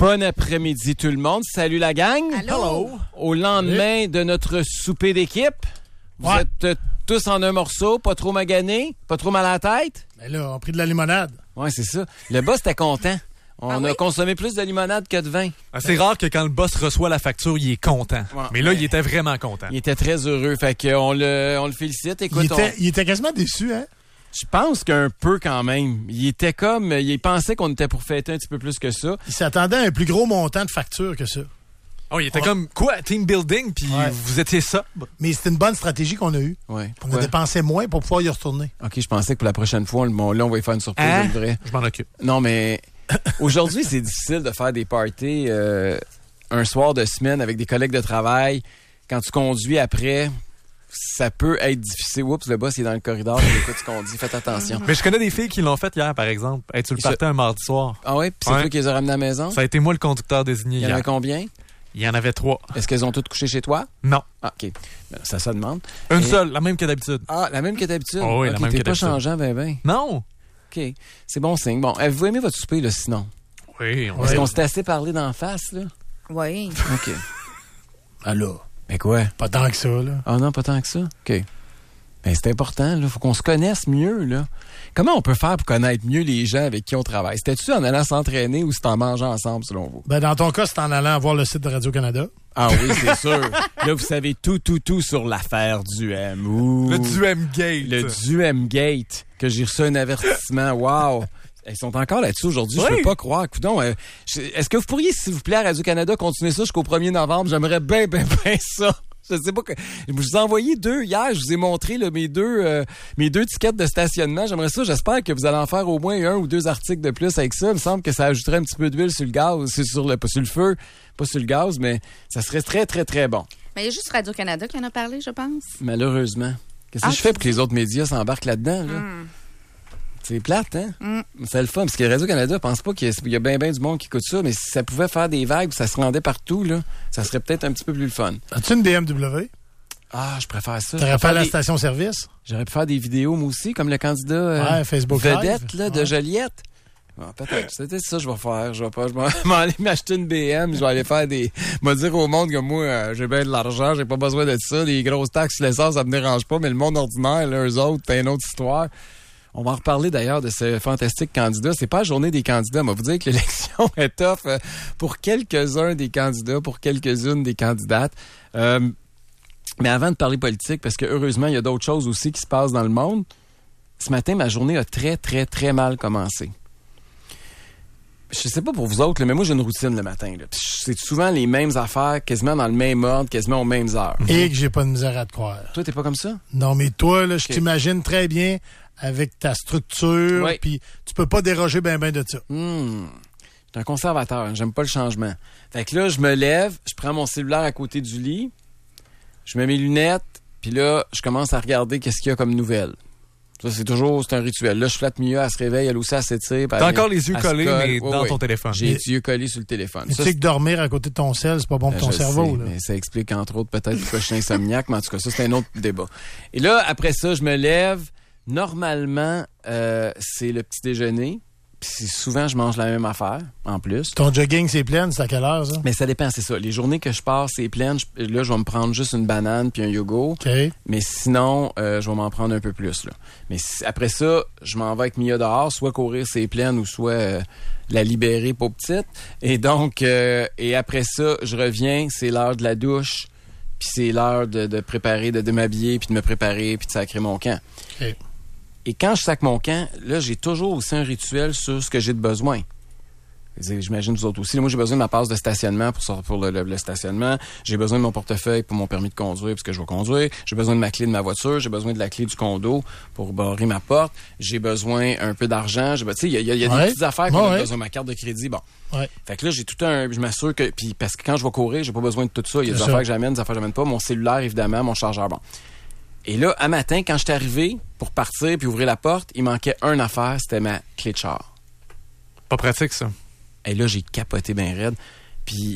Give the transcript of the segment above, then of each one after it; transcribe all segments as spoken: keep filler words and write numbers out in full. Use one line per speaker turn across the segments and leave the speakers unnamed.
Bon après-midi tout le monde. Salut la gang.
Allô.
Au lendemain oui. de notre souper d'équipe, vous
ouais.
êtes euh, tous en un morceau, pas trop maganés, pas trop mal à la tête.
Ben là, on a pris de la limonade.
Oui, c'est ça. Le boss était content. On
ah
a
oui?
consommé plus de limonade que de vin.
Ah, c'est rare que quand le boss reçoit la facture, il est content. Ouais. Mais là, ouais. il était vraiment content.
Il était très heureux. Fait qu'on le, on le félicite. Écoute,
il, était,
on...
il était quasiment déçu, hein?
Je pense qu'un peu quand même. Il était comme... Il pensait qu'on était pour fêter un petit peu plus que ça.
Il s'attendait à un plus gros montant de facture que ça.
Oh, il était
oh.
comme, quoi, team building, puis ouais. vous étiez ça.
Mais c'était une bonne stratégie qu'on a eue.
Ouais.
On a dépensé moins pour pouvoir y retourner.
OK, je pensais que pour la prochaine fois, on, là, on va y faire une surprise.
Hein?
De vrai.
Je m'en occupe.
Non, mais aujourd'hui, c'est difficile de faire des parties euh, un soir de semaine avec des collègues de travail. Quand tu conduis après... Ça peut être difficile. Oups, le boss il est dans le corridor. Écoute ce qu'on dit. Faites attention.
Mais je connais des filles qui l'ont fait hier, par exemple. Hey, tu le partais un mardi soir.
Ah oui? Puis c'est
ouais.
toi qui les as ramenés à la maison?
Ça a été moi le conducteur désigné hier.
Il y en avait combien?
Il y en avait trois.
Est-ce qu'elles ont toutes couché chez toi?
Non.
Ah, OK. Ben, ça, ça demande.
Une
Et...
seule, la même que d'habitude.
Ah, la même que d'habitude?
Oh oui,
okay,
la même
t'es
que
pas
d'habitude.
changeant, ben ben.
Non.
OK. C'est bon signe. Bon, avez-vous aimé votre souper, là, sinon?
Oui. On
Est-ce
oui.
qu'on s'était assez parlé d'en face, là?
Oui.
OK.
Alors?
Mais quoi?
Pas tant que ça, là.
Ah non, pas tant que ça? OK. Ben, c'est important, là. Faut qu'on se connaisse mieux, là. Comment on peut faire pour connaître mieux les gens avec qui on travaille? C'était-tu en allant s'entraîner ou c'est en mangeant ensemble, selon vous?
Ben, dans ton cas, c'est en allant voir le site de Radio-Canada.
Ah oui, c'est sûr. Là, vous savez tout, tout, tout sur l'affaire du M. Ouh.
Le Duhem Gate.
Le Duhem Gate, que j'ai reçu un avertissement. Wow! Ils sont encore là-dessus aujourd'hui.
Oui.
Je peux pas croire. Coudon, euh, je, est-ce que vous pourriez, s'il vous plaît, à Radio-Canada, continuer ça jusqu'au premier novembre? J'aimerais bien, bien, bien ça. Je sais pas que. Je vous ai envoyé deux hier. Je vous ai montré là, mes deux euh, mes deux tickets de stationnement. J'aimerais ça. J'espère que vous allez en faire au moins un ou deux articles de plus avec ça. Il me semble que ça ajouterait un petit peu d'huile sur le gaz, c'est sur le pas sur le feu, pas sur le gaz, mais ça serait très très très bon.
Mais il y a juste Radio-Canada qui en a parlé, je pense.
Malheureusement. Qu'est-ce que
ah,
je fais pour que les autres médias s'embarquent là-dedans là?
Mm.
C'est plate, hein?
Mm.
C'est le fun. Parce que Radio-Canada, je pense pas qu'il y a bien ben du monde qui écoute ça, mais si ça pouvait faire des vagues, ça se rendait partout, là, ça serait peut-être un petit peu plus le fun.
As-tu une B M W?
Ah, je préfère ça.
T'aurais fait à la
des...
station-service?
J'aurais pu faire des vidéos, moi aussi, comme le candidat euh,
ouais, Facebook
vedette
Live.
Là, de ouais. Joliette. Bon, peut-être. C'est ça que je vais faire. Je vais pas, je vais aller m'acheter une B M. Je vais aller faire des... Je vais dire au monde que moi, euh, j'ai bien de l'argent, j'ai pas besoin de ça. Les grosses taxes, l'essence, ça me dérange pas. Mais le monde ordinaire, là, eux autres, c'est une autre histoire. On va en reparler d'ailleurs de ce fantastique candidat. C'est pas la journée des candidats. On va vous dire que l'élection est tough pour quelques-uns des candidats, pour quelques-unes des candidates. Euh, mais avant de parler politique, parce que heureusement, il y a d'autres choses aussi qui se passent dans le monde. Ce matin, ma journée a très, très, très mal commencé. Je sais pas pour vous autres, là, mais moi, j'ai une routine le matin. Là. C'est souvent les mêmes affaires, quasiment dans le même ordre, quasiment aux mêmes heures.
Et que j'ai pas de misère à te croire.
Toi, t'es pas comme ça?
Non, mais toi, là, je
okay.
t'imagine très bien avec ta structure,
oui.
puis tu peux pas déroger ben ben de ça.
Mmh. Je suis un conservateur, j'aime pas le changement. Fait que là, je me lève, je prends mon cellulaire à côté du lit, je mets mes lunettes, puis là, je commence à regarder qu'est-ce qu'il y a comme nouvelles. Ça, c'est toujours, c'est un rituel. Là, je flatte Mia, elle se réveille, elle aussi, elle s'étire.
T'as encore les yeux collés, mais
ouais,
dans
ouais.
ton téléphone.
J'ai les yeux collés sur le téléphone.
Mais ça, tu sais que dormir à côté de ton sel, c'est pas bon pour ton
je
cerveau.
Sais,
là.
Mais ça explique, entre autres, peut-être pourquoi je suis insomniaque, mais en tout cas, ça, c'est un autre débat. Et là, après ça, je me lève. Normalement, euh, c'est le petit déjeuner. Puis souvent, je mange la même affaire, en plus.
Ton jogging, c'est plein, c'est à quelle heure, ça?
Mais ça dépend, c'est ça. Les journées que je pars, c'est plein. Je, là, je vais me prendre juste une banane puis un yogourt.
Okay.
Mais sinon, euh, je vais m'en prendre un peu plus. Là. Mais si, après ça, je m'en vais avec Mia dehors, soit courir c'est plein ou soit euh, la libérer pour petite. Et donc, euh, et après ça, je reviens, c'est l'heure de la douche. Puis c'est l'heure de, de préparer, de, de m'habiller, puis de me préparer, puis de sacrer mon camp.
Okay.
Et quand je sac mon camp, là, j'ai toujours aussi un rituel sur ce que j'ai de besoin. J'imagine vous autres aussi. Là, moi, j'ai besoin de ma passe de stationnement pour, pour le, le, le stationnement. J'ai besoin de mon portefeuille pour mon permis de conduire parce que je vais conduire. J'ai besoin de ma clé de ma voiture. J'ai besoin de la clé du condo pour barrer ma porte. J'ai besoin un peu d'argent. Tu sais, il y a, y a, y a
ouais.
des petites affaires qu'on
ouais,
a
ouais.
besoin. Ma carte de crédit, bon.
Ouais.
Fait que là, j'ai tout un... Je m'assure que... Puis parce que quand je vais courir, j'ai pas besoin de tout ça. Il y a des
C'est
affaires
ça.
que j'amène, des affaires que j'amène pas. Mon cellulaire, évidemment, mon chargeur, bon. Et là, un matin, quand je suis arrivé pour partir puis ouvrir la porte, il manquait une affaire, c'était ma clé de char.
Pas pratique, ça.
Et là, j'ai capoté bien raide. Puis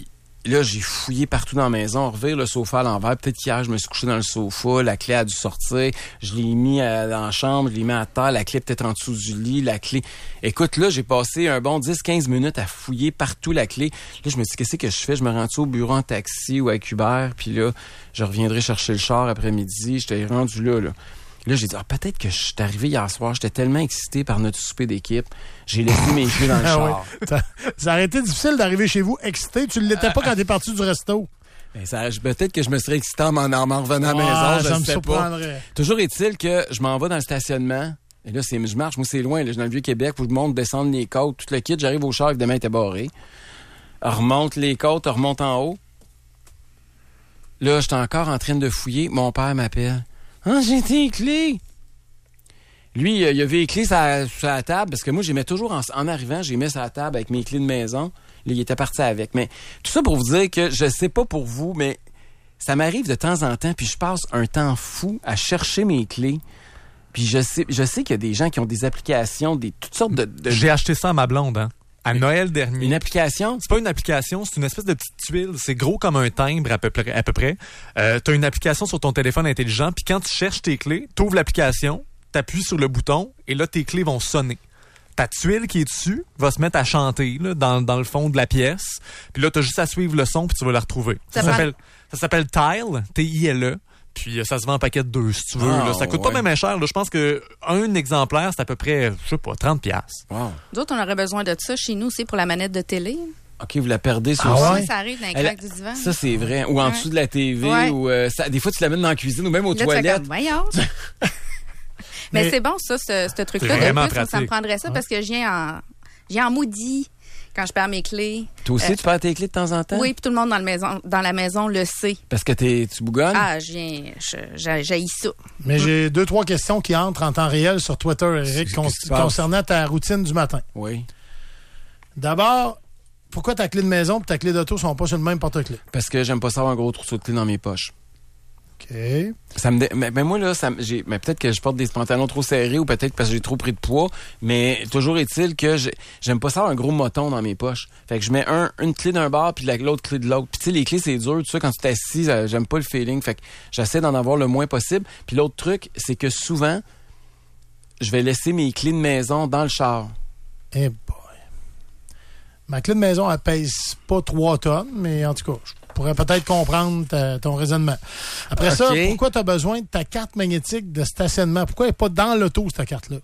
là, j'ai fouillé partout dans la maison, revire le sofa à l'envers. Peut-être qu'hier, je me suis couché dans le sofa, la clé a dû sortir. Je l'ai mis à, dans la chambre, je l'ai mis à terre, la clé peut-être en dessous du lit, la clé... Écoute, là, j'ai passé un bon dix quinze minutes à fouiller partout la clé. Là, je me dis, qu'est-ce que je fais? Je me rends-tu au bureau en taxi ou avec Uber? Puis là, je reviendrai chercher le char après-midi. J'étais rendu là, là. Là, j'ai dit, ah, peut-être que je suis arrivé hier soir. J'étais tellement excité par notre souper d'équipe. J'ai laissé mes clés dans le char.
Ah oui. Ça aurait été difficile d'arriver chez vous excité. Tu ne l'étais pas quand t'es parti du resto.
Ben, ça, peut-être que je me serais excité en m'en, en m'en revenant à la
ah,
maison.
Ça
je
me
sais
surprendrait.
Pas. Toujours est-il que je m'en vais dans le stationnement. Et là, c'est, je marche. Moi, c'est loin. Là, je suis dans le Vieux-Québec. Faut que je monte, descendre les côtes. Tout le kit. J'arrive au char. Évidemment, il était barré. Je remonte les côtes. Je remonte en haut. Là, j'étais encore en train de fouiller. Mon père m'appelle. Ah, j'ai tes clés. Lui, il avait les clés sur la, sur la table, parce que moi, j'y mets toujours, en, en arrivant, j'ai mis sur la table avec mes clés de maison. Là, il était parti avec. Mais tout ça pour vous dire que je sais pas pour vous, mais ça m'arrive de temps en temps, puis je passe un temps fou à chercher mes clés. Puis je sais, je sais qu'il y a des gens qui ont des applications, des toutes sortes de... de...
J'ai acheté ça à ma blonde, hein. À Noël dernier.
Une application?
C'est pas une application, c'est une espèce de petite tuile. C'est gros comme un timbre à peu près. À peu près. Euh, t'as une application sur ton téléphone intelligent, puis quand tu cherches tes clés, t'ouvres l'application, t'appuies sur le bouton et là, tes clés vont sonner. Ta tuile qui est dessus va se mettre à chanter là, dans, dans le fond de la pièce. Puis là, t'as juste à suivre le son puis tu vas la retrouver. Ça, ça s'appelle ça s'appelle Tile, T I L E. Puis ça se vend en paquet de deux, si tu veux.
Oh,
là. Ça coûte
ouais.
pas même cher. Là. Je pense que un exemplaire, c'est à peu près, je sais pas, trente piastres.
Wow.
D'autres, on aurait besoin de ça chez nous, c'est pour la manette de télé.
OK, vous la perdez sur
ah
ça.
ouais?
Ça arrive dans les
Elle,
craques du divan.
Ça, c'est vrai. Ou en
ouais.
dessous de la T V.
Ouais.
Ou euh, ça, des fois, tu l'amènes dans la cuisine ou même aux
là,
toilettes.
Tu fais comme, voyons. Mais, Mais c'est bon, ça, ce, ce truc-là.
C'est vraiment
de plus,
pratique.
ça me prendrait ça ouais. parce que je viens en, je viens en maudit quand je perds mes clés.
Toi aussi,
euh,
tu perds tes clés de temps en temps?
Oui, puis tout le monde dans, le maison, dans la maison le sait.
Parce que t'es, tu bougonnes?
Ah, je viens, je, j'haïs ça.
Mais j'ai deux, trois questions qui entrent en temps réel sur Twitter, Eric, con- concernant ta routine du matin.
Oui.
D'abord, pourquoi ta clé de maison et ta clé d'auto sont pas sur le même porte-clés?
Parce que j'aime pas ça avoir un gros trousseau de clés dans mes poches.
OK.
Ça me dé... mais, mais moi, là, ça me... j'ai... mais peut-être que je porte des pantalons trop serrés ou peut-être parce que j'ai trop pris de poids, mais toujours est-il que j'ai... j'aime pas ça avoir un gros moton dans mes poches. Fait que je mets un, une clé d'un bord puis l'autre clé de l'autre. Puis tu sais, les clés, c'est dur. Tu sais, quand tu t'assis, j'aime pas le feeling. Fait que j'essaie d'en avoir le moins possible. Puis l'autre truc, c'est que souvent, je vais laisser mes clés de maison dans le char.
Eh boy. Ma clé de maison, elle pèse pas trois tonnes, mais en tout cas, je pourrais peut-être comprendre ta, ton raisonnement. Après okay. ça, pourquoi tu as besoin de ta carte magnétique de stationnement? Pourquoi elle n'est pas dans l'auto, cette carte-là?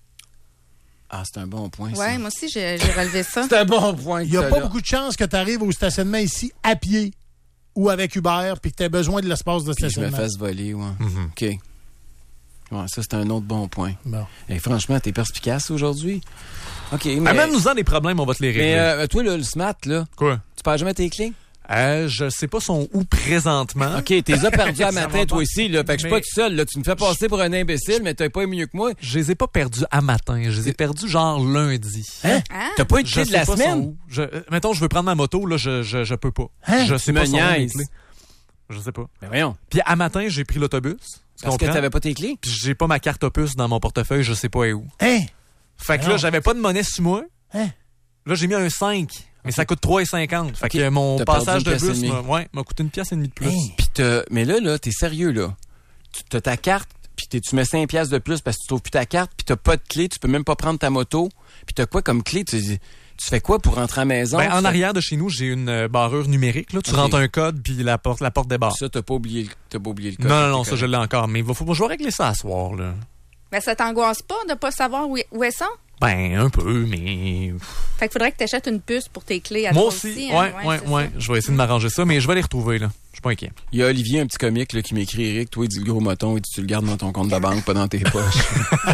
Ah, c'est un bon point,
ouais,
ça.
Oui, moi aussi, j'ai, j'ai relevé ça.
C'est un bon point.
Il n'y a pas là. beaucoup de chances que tu arrives au stationnement ici à pied ou avec Uber puis que tu aies besoin de l'espace de stationnement.
Puis je me fasse voler, ouais.
Mm-hmm.
OK. Ouais, ça, c'est un autre bon point.
Bon.
Et franchement, t'es perspicace aujourd'hui. OK, mais...
Amène-nous-en des problèmes, on va te les régler.
Mais euh, toi, là, le smart, là...
Quoi?
Tu perds jamais tes clés?
Euh, je sais pas son où présentement.
OK, t'es là perdu à matin, toi aussi, là. Fait que je suis
mais...
pas tout seul, là. Tu me fais passer pour un imbécile, mais t'as pas mieux que moi.
Je les ai pas perdus à matin. Je les ai perdus genre lundi.
Hein?
Ah.
T'as pas eu de clé de la semaine?
Je, euh, mettons, je veux prendre ma moto, là, je, je, je peux pas.
Hein?
Je sais pas son
niaise.
clé. Je sais pas.
Ben voyons.
Puis à matin, j'ai pris l'autobus.
Parce que t'avais pas tes clés?
Puis j'ai pas ma carte opus dans mon portefeuille, je sais pas où.
Hein?
Fait que là, j'avais pas de monnaie sur moi.
Hein?
Là, j'ai mis un cinq. Mais okay. Ça coûte trois cinquante. Fait okay. que mon
T'as
passage de bus m'a, ouais, m'a coûté une pièce et demie de plus.
Hey. Puis t'as, mais là, là, t'es sérieux, là. Tu as ta carte, puis tu mets cinq piastres de plus parce que tu trouves plus ta carte, puis t'as pas de clé, tu peux même pas prendre ta moto. Puis t'as quoi comme clé? Tu, tu fais quoi pour rentrer à la maison?
Ben, en
fais...
arrière de chez nous, j'ai une euh, barrure numérique. Là. Tu okay. rentres un code, puis la porte, la porte débarre.
Ça, t'as pas oublié, t'as pas oublié le code.
Non, non, non, ça, je l'ai encore. Mais il va, faut, je vais régler ça à soir, là.
Mais ça t'angoisse pas de pas savoir où, où elles sont?
Ben, un peu, mais...
Fait qu'il faudrait que tu achètes une puce pour tes clés à
moi
toi
aussi.
aussi.
Ouais,
hein?
ouais, ouais, ouais. Je vais essayer de m'arranger ça, mais je vais les retrouver, là. Je suis pas inquiet.
Il y a Olivier, un petit comique, là, qui m'écrit, Eric, toi, il dit le gros moton, et tu le gardes dans ton compte de banque, pas dans tes poches.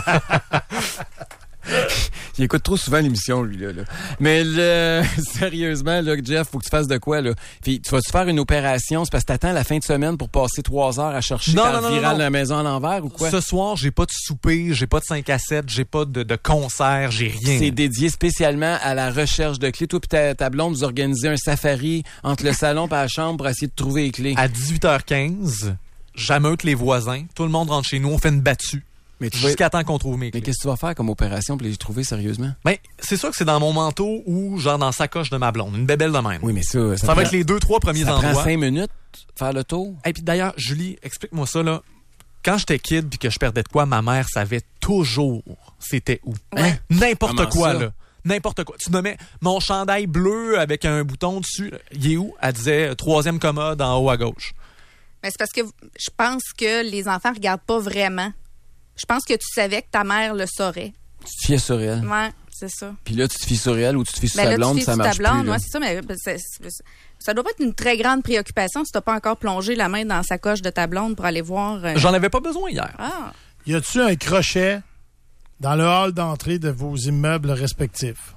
Il écoute trop souvent l'émission, lui, là. là. Mais le... sérieusement, là, Jeff, faut que tu fasses de quoi, là? Puis, tu vas-tu faire une opération? C'est parce que t'attends la fin de semaine pour passer trois heures à chercher
non,
par
non, non,
viral
non.
la maison à l'envers ou quoi?
Ce soir, j'ai pas de souper, j'ai pas de cinq à sept, j'ai pas de, de concert, j'ai rien.
C'est dédié spécialement à la recherche de clés. Toi puis ta, ta blonde, vous organisez un safari entre le salon et la chambre pour essayer de trouver les clés.
À dix-huit heures quinze, j'ameute les voisins. Tout le monde rentre chez nous, on fait une battue.
Mais tu
jusqu'à
vas...
temps qu'on trouve mes clés.
Mais qu'est-ce que tu vas faire comme opération pour les trouver sérieusement?
Ben, c'est sûr que c'est dans mon manteau ou genre dans la sacoche de ma blonde. Une bébelle de même.
Oui, mais ça... Ça,
ça
prend...
va être les deux, trois premiers
ça
endroits.
Ça prend cinq minutes faire le tour?
Et puis d'ailleurs, Julie, explique-moi ça, là. Quand j'étais kid puis que je perdais de quoi, ma mère savait toujours c'était où.
Ouais.
Hein? N'importe
Comment
quoi,
ça?
là. N'importe quoi. Tu nommais mon chandail bleu avec un bouton dessus. Il est où? Elle disait troisième commode en haut à gauche.
Mais c'est parce que je pense que les enfants regardent pas vraiment. Je pense que tu savais que ta mère le saurait.
Tu te fiais sur elle.
Ouais, c'est ça.
Puis là, tu te fies sur elle ou tu te fies sur
Ben
ta
là,
blonde,
tu te
ça
fies sur
marche
ta blonde,
plus.
ouais, c'est ça, mais c'est, c'est, ça doit pas être une très grande préoccupation si t'as pas encore plongé la main dans la sacoche de ta blonde pour aller voir... Euh...
J'en avais pas besoin hier.
Ah!
Y a-tu un crochet dans le hall d'entrée de vos immeubles respectifs?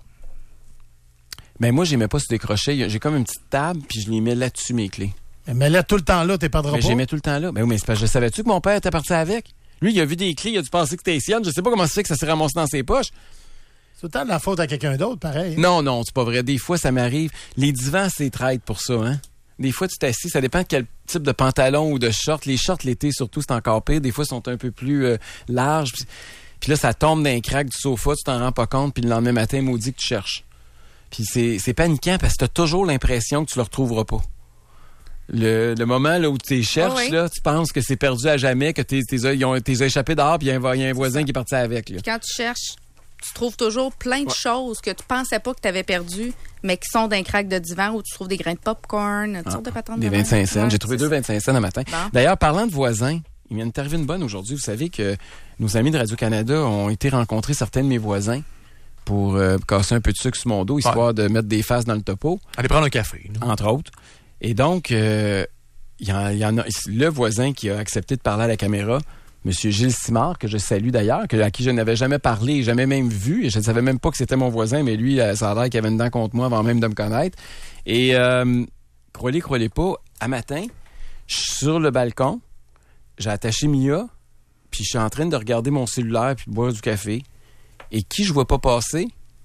Ben moi, j'aimais pas se décrocher. J'ai comme une petite table, puis je les mets là-dessus, mes clés.
Mais mets-la tout le temps là, t'es pas de
Mais
repos.
j'aimais tout le temps là. Ben oui, mais c'est parce que je savais-tu que mon père était parti avec? Lui, il a vu des clés, il a dû penser que c'était sienne. Je sais pas comment ça fait que ça s'est ramassé dans ses poches.
C'est tout le temps de la faute à quelqu'un d'autre, pareil.
Non, non, c'est pas vrai. Des fois, ça m'arrive. Les divans, c'est traite pour ça, hein? Des fois, tu t'assis, ça dépend de quel type de pantalon ou de short. Les shorts, l'été, surtout, c'est encore pire. Des fois, ils sont un peu plus euh, larges. Puis, puis là, ça tombe dans un crack du sofa, tu t'en rends pas compte, puis le lendemain matin, maudit que tu cherches. Puis c'est, c'est paniquant parce que t'as toujours l'impression que tu le retrouveras pas. Le, le moment là, où tu les cherches,
Oh oui.
là, tu penses que c'est perdu à jamais, que t'es, t'es, ils ont, t'es échappé dehors, puis il y, y a un voisin qui est parti avec. Là.
Puis quand tu cherches, tu trouves toujours plein de choses que tu pensais pas que tu avais perdues, mais qui sont d'un crack de divan où tu trouves des grains de popcorn, toutes
Ah,
sortes de patentes.
des
de même.
vingt-cinq cents.
Ouais,
J'ai trouvé
c'est
deux
ça.
vingt-cinq cents le matin.
Bon.
D'ailleurs, parlant de voisins, il vient de t'arriver une bonne aujourd'hui. Vous savez que nos amis de Radio-Canada ont été rencontrer certains de mes voisins pour euh, casser un peu de sucre sur mon dos, histoire
Ouais.
de mettre des faces dans le topo.
Allez prendre un café. Là.
Entre autres. Et donc, euh, il y, en, il y en a le voisin qui a accepté de parler à la caméra, M. Gilles Simard, que je salue d'ailleurs, que, à qui je n'avais jamais parlé, jamais même vu, et je ne savais même pas que c'était mon voisin, mais lui, ça a l'air qu'il avait une dent contre moi avant même de me connaître. Et, euh, croyez, croyez pas, à matin, je suis sur le balcon, j'ai attaché Mia, puis je suis en train de regarder mon cellulaire puis de boire du café. Et qui je vois pas passer?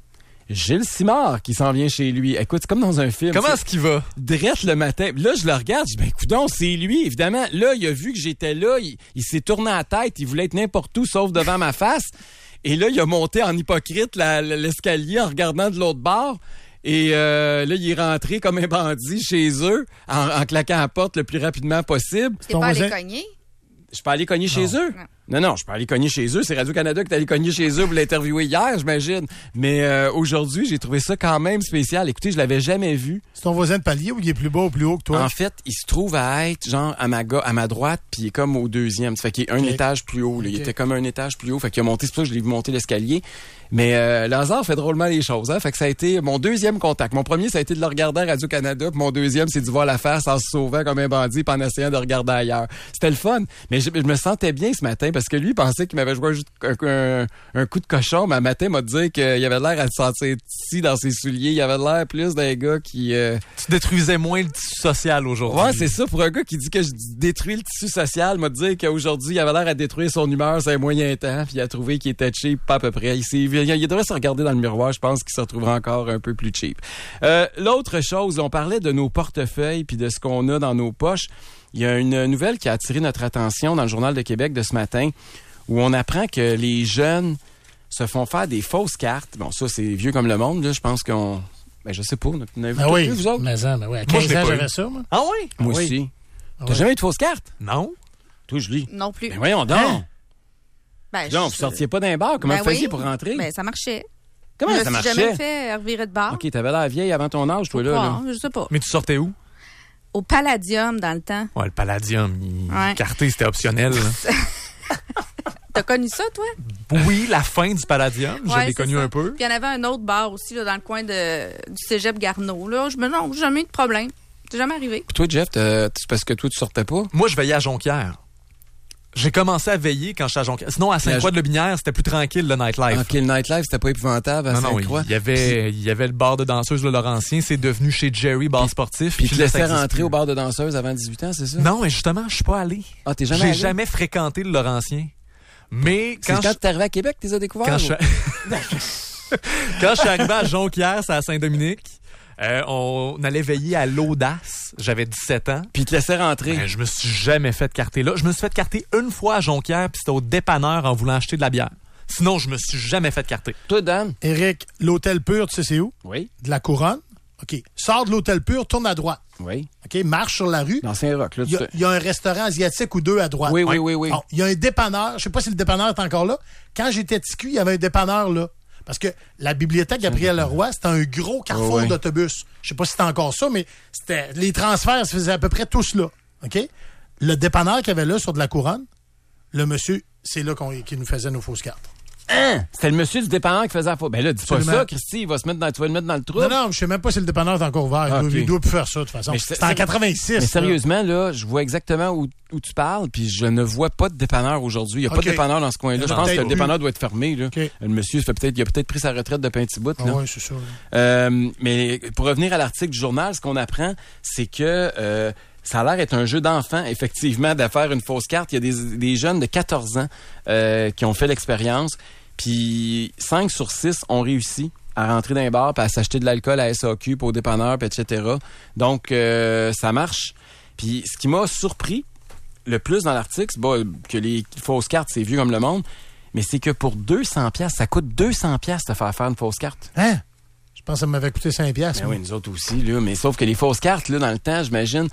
Gilles Simard qui s'en vient chez lui. Écoute, c'est comme dans un film.
Comment
C'est-
est-ce qu'il va?
Drette le matin. Là, je le regarde, je dis, ben, coudonc, c'est lui. Évidemment, là, il a vu que j'étais là, il, il s'est tourné la tête, il voulait être n'importe où, sauf devant ma face. Et là, il a monté en hypocrite la- la- l'escalier en regardant de l'autre bord. Et euh, là, il est rentré comme un bandit chez eux, en, en claquant la porte le plus rapidement possible.
Tu t'es
Ton
pas allé
voisin-
cogner?
Je peux aller cogner chez eux?
Non.
Non, non, je peux aller cogner chez eux. C'est Radio-Canada qui est allé cogner chez eux pour l'interviewer hier, j'imagine. Mais euh, aujourd'hui, j'ai trouvé ça quand même spécial. Écoutez, je l'avais jamais vu.
C'est ton voisin de palier ou il est plus bas ou plus haut que toi?
En fait, il se trouve à être genre à ma, ga- à ma droite, puis il est comme au deuxième. Ça fait qu'il est un
Ok.
étage plus haut. Là. Il
Ok.
était comme un étage plus haut. Fait qu'il a monté, c'est pour ça que je l'ai vu monter l'escalier. Mais euh, le hasard fait drôlement les choses. Hein? Fait que ça a été mon deuxième contact. Mon premier, ça a été de le regarder à Radio-Canada. Puis mon deuxième, c'est de voir la face en se sauvant comme un bandit puis en essayant de regarder ailleurs. C'était le fun. Mais je, je me sentais bien ce matin parce que lui, il pensait qu'il m'avait joué juste un, un- un coup de cochon. Mais un matin, il m'a dit qu'il avait l'air à se sentir ici dans ses souliers. Il avait l'air plus d'un gars qui... euh,
Tu détruisais moins le tissu social aujourd'hui.
Ouais, c'est ça. Pour un gars qui dit que je détruis le tissu social, m'a dit qu'aujourd'hui, il avait l'air à détruire son humeur, c'est un moyen temps, puis il a trouvé qu'il était cheap, pas à peu près. Il, s'est, il, il devrait se regarder dans le miroir, je pense qu'il se retrouvera encore un peu plus cheap. Euh, l'autre chose, on parlait de nos portefeuilles puis de ce qu'on a dans nos poches. Il y a une nouvelle qui a attiré notre attention dans le Journal de Québec de ce matin, où on apprend que les jeunes se font faire des fausses cartes. Bon, ça, c'est vieux comme le monde, là. Je pense qu'on... Ben, je sais pas. Vous en avez
Ben
tous
oui,
vu, vous autres?
mais, ça, ben oui. À
Moi, je
quinze
l'ai
ans,
pas
j'avais
eu.
ça, moi.
Ah oui?
Moi
oui.
aussi.
Ah
T'as
oui.
jamais eu de fausse carte?
Non.
Toi, je lis.
Non plus.
Ben voyons donc.
Hein?
Ben,
Non,
je-
vous sortiez pas d'un bar. Comment
Ben
vous faisiez
oui.
pour rentrer?
Ben, ça marchait.
Comment
je
ça
me suis
marchait?
jamais fait revirer de bar.
OK, t'avais l'air vieille avant ton âge, toi,
Faut
là.
croire,
là.
je sais pas.
Mais tu sortais où?
Au Palladium, dans le temps.
Ouais, le Palladium. Il...
Ouais.
Carté, c'était optionnel. là.
T'as connu ça, toi?
Oui, la fin du Palladium. Je
Ouais,
l'ai
c'est
connu
ça.
un peu.
Puis il y en avait un autre bar aussi, là, dans le coin de, du cégep Garneau. Là, je me non, j'ai jamais eu de problème. C'est jamais arrivé.
Puis toi, Jeff, t'as- c'est parce que toi, tu sortais pas?
Moi, je veillais à Jonquière. J'ai commencé à veiller quand j'étais à Jonquière. Sinon, à Sainte-Croix-de-Lobinière, c'était plus tranquille, le nightlife.
OK, le nightlife, c'était pas épouvantable à
Non, non,
Sainte-Croix.
il y avait, il y avait le bar de danseuse, le Laurentien. C'est devenu chez Jerry, bar sportif.
Puis tu te
là, ça
laissais
existe
rentrer
plus.
au bar de danseuse avant dix-huit ans, c'est ça?
Non, mais justement, je suis pas allé.
Ah, t'es jamais
J'ai
allé?
jamais fréquenté le Laurentien. Mais
C'est
quand,
quand
je,
t'es arrivé à Québec que t'es arrivé à découvert?
quand,
ou-
je, quand je suis arrivé à Jonquière, c'est à Saint-Dominique, Euh, on allait veiller à l'Audace. J'avais dix-sept ans.
Puis il te laissait rentrer.
Ben, je me suis jamais fait carter là. Je me suis fait carter une fois à Jonquière, puis c'était au dépanneur en voulant acheter de la bière. Sinon, je me suis jamais fait carter.
Toi, Dan?
Éric, l'Hôtel Pur, tu sais c'est où?
Oui.
De la Couronne. OK. Sors de l'Hôtel Pur, tourne à droite.
Oui.
OK. Marche sur la rue.
Dans Saint-Roch, là.
Il y, a, il y a un restaurant asiatique ou deux à droite.
Oui, oui, oui, oui.
Bon, il y a un dépanneur. Je sais pas si le dépanneur est encore là. Quand j'étais petit cul, il y avait un dépanneur là. Parce que la bibliothèque Gabriel Leroy, c'était un gros carrefour
oh, oui.
d'autobus. Je sais pas si c'est encore ça, mais c'était les transferts se faisaient à peu près tous là. OK? Le dépanneur qu'il y avait là sur de la Couronne, le monsieur, c'est là qu'on, qu'il nous faisait nos fausses cartes.
Hein? C'était le monsieur du dépanneur qui faisait la faute. Ben là, dis
Absolument.
pas ça, Christy, il va se mettre dans, tu vas le mettre dans le trou.
Non, non, je sais même pas si le dépanneur est encore ouvert.
Ah,
Il,
okay.
doit, il doit plus faire ça, de toute façon. C'était en quatre-vingt-six.
Mais
là.
sérieusement, là, je vois exactement où, où tu parles, puis je ne vois pas de dépanneur aujourd'hui. Il n'y a
Okay.
pas de dépanneur dans ce coin-là. Je pense que le dépanneur doit être fermé, là.
Okay.
Le monsieur, fait peut-être, il a peut-être pris sa retraite depuis un petit bout, là.
Ah oui, c'est ça.
Euh, mais pour revenir à l'article du journal, ce qu'on apprend, c'est que euh, ça a l'air d'être un jeu d'enfant, effectivement, de faire une fausse carte. Il y a des, des jeunes de quatorze ans euh, qui ont fait l'expérience. Puis cinq sur six ont réussi à rentrer dans les bars puis à s'acheter de l'alcool à S A Q, puis au dépanneur, puis et cetera. Donc, euh, ça marche. Puis ce qui m'a surpris le plus dans l'article, c'est bah, que les fausses cartes, c'est vieux comme le monde, mais c'est que pour deux cents piastres, ça coûte deux cents piastres de faire faire une fausse carte.
Hein? Je pense que ça m'avait coûté cinq piastres.
Ben oui, nous autres aussi, là. Mais sauf que les fausses cartes, là, dans le temps, j'imagine...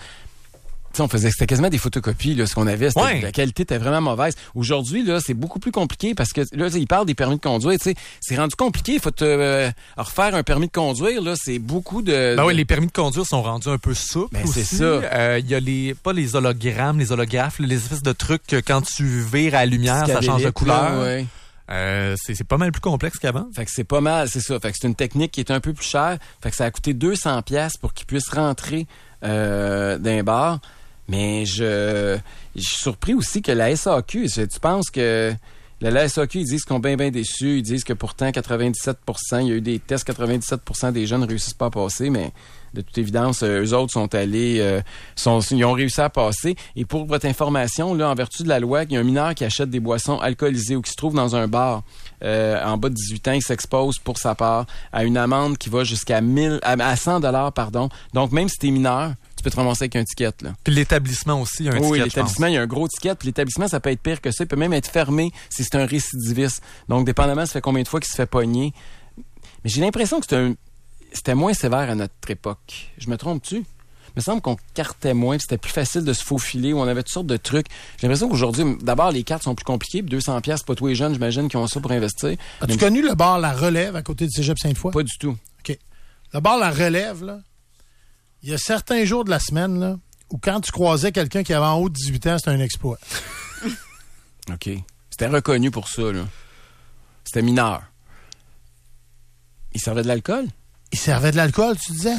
Tu sais, on faisait, c'était quasiment des photocopies, là, ce qu'on avait. C'était,
ouais.
La qualité était vraiment mauvaise. Aujourd'hui, là, c'est beaucoup plus compliqué parce que, là, ils parlent des permis de conduire, tu sais. C'est rendu compliqué. Il faut te, euh, refaire un permis de conduire, là. C'est beaucoup de.
Ben
de...
oui, les permis de conduire sont rendus un peu souples.
Ben,
aussi.
c'est ça.
Euh, il y a les, pas les hologrammes, les holographes, les espèces de trucs que quand tu vires à la lumière, ça change de couleur.
Là, ouais.
Euh, c'est, c'est pas mal plus complexe qu'avant.
Fait que c'est pas mal, c'est ça. Fait que c'est une technique qui est un peu plus chère. Fait que ça a coûté deux cents piastres pour qu'ils puissent rentrer, euh, d'un bar. Mais je, je suis surpris aussi que la S A Q, tu penses que la S A Q, ils disent qu'ils sont bien, bien déçus. Ils disent que pourtant, quatre-vingt-dix-sept pour cent, il y a eu des tests, quatre-vingt-dix-sept pour cent des jeunes ne réussissent pas à passer, mais de toute évidence, eux autres sont allés, euh, sont, ils ont réussi à passer. Et pour votre information, là, en vertu de la loi, il y a un mineur qui achète des boissons alcoolisées ou qui se trouve dans un bar euh, en bas de dix-huit ans, il s'expose pour sa part à une amende qui va jusqu'à mille, à cent dollars, pardon. Donc, même si t'es mineur, tu peux te ramasser avec un ticket, là.
Puis l'établissement aussi, il y a un
oui,
ticket,
oui,
je
l'établissement, il y a un gros ticket. Puis l'établissement, ça peut être pire que ça. Il peut même être fermé si c'est un récidiviste. Donc, dépendamment, ça fait combien de fois qu'il se fait pogner. Mais j'ai l'impression que c'était, un... c'était moins sévère à notre époque. Je me trompe-tu? Il me semble qu'on cartait moins, puis c'était plus facile de se faufiler, où on avait toutes sortes de trucs. J'ai l'impression qu'aujourd'hui, d'abord, les cartes sont plus compliquées. Puis deux cents piastres, c'est pas tous les jeunes, j'imagine, qui ont ça pour investir.
As-tu
Mais...
connu le bar La Relève à côté du Cégep Sainte-Foy?
Pas du tout.
OK. Le bar La Relève, là, il y a certains jours de la semaine, là, où quand tu croisais quelqu'un qui avait en haut de dix-huit ans, c'était un exploit.
OK. C'était reconnu pour ça, là. C'était mineur. Il servait de l'alcool?
Il servait de l'alcool, tu disais?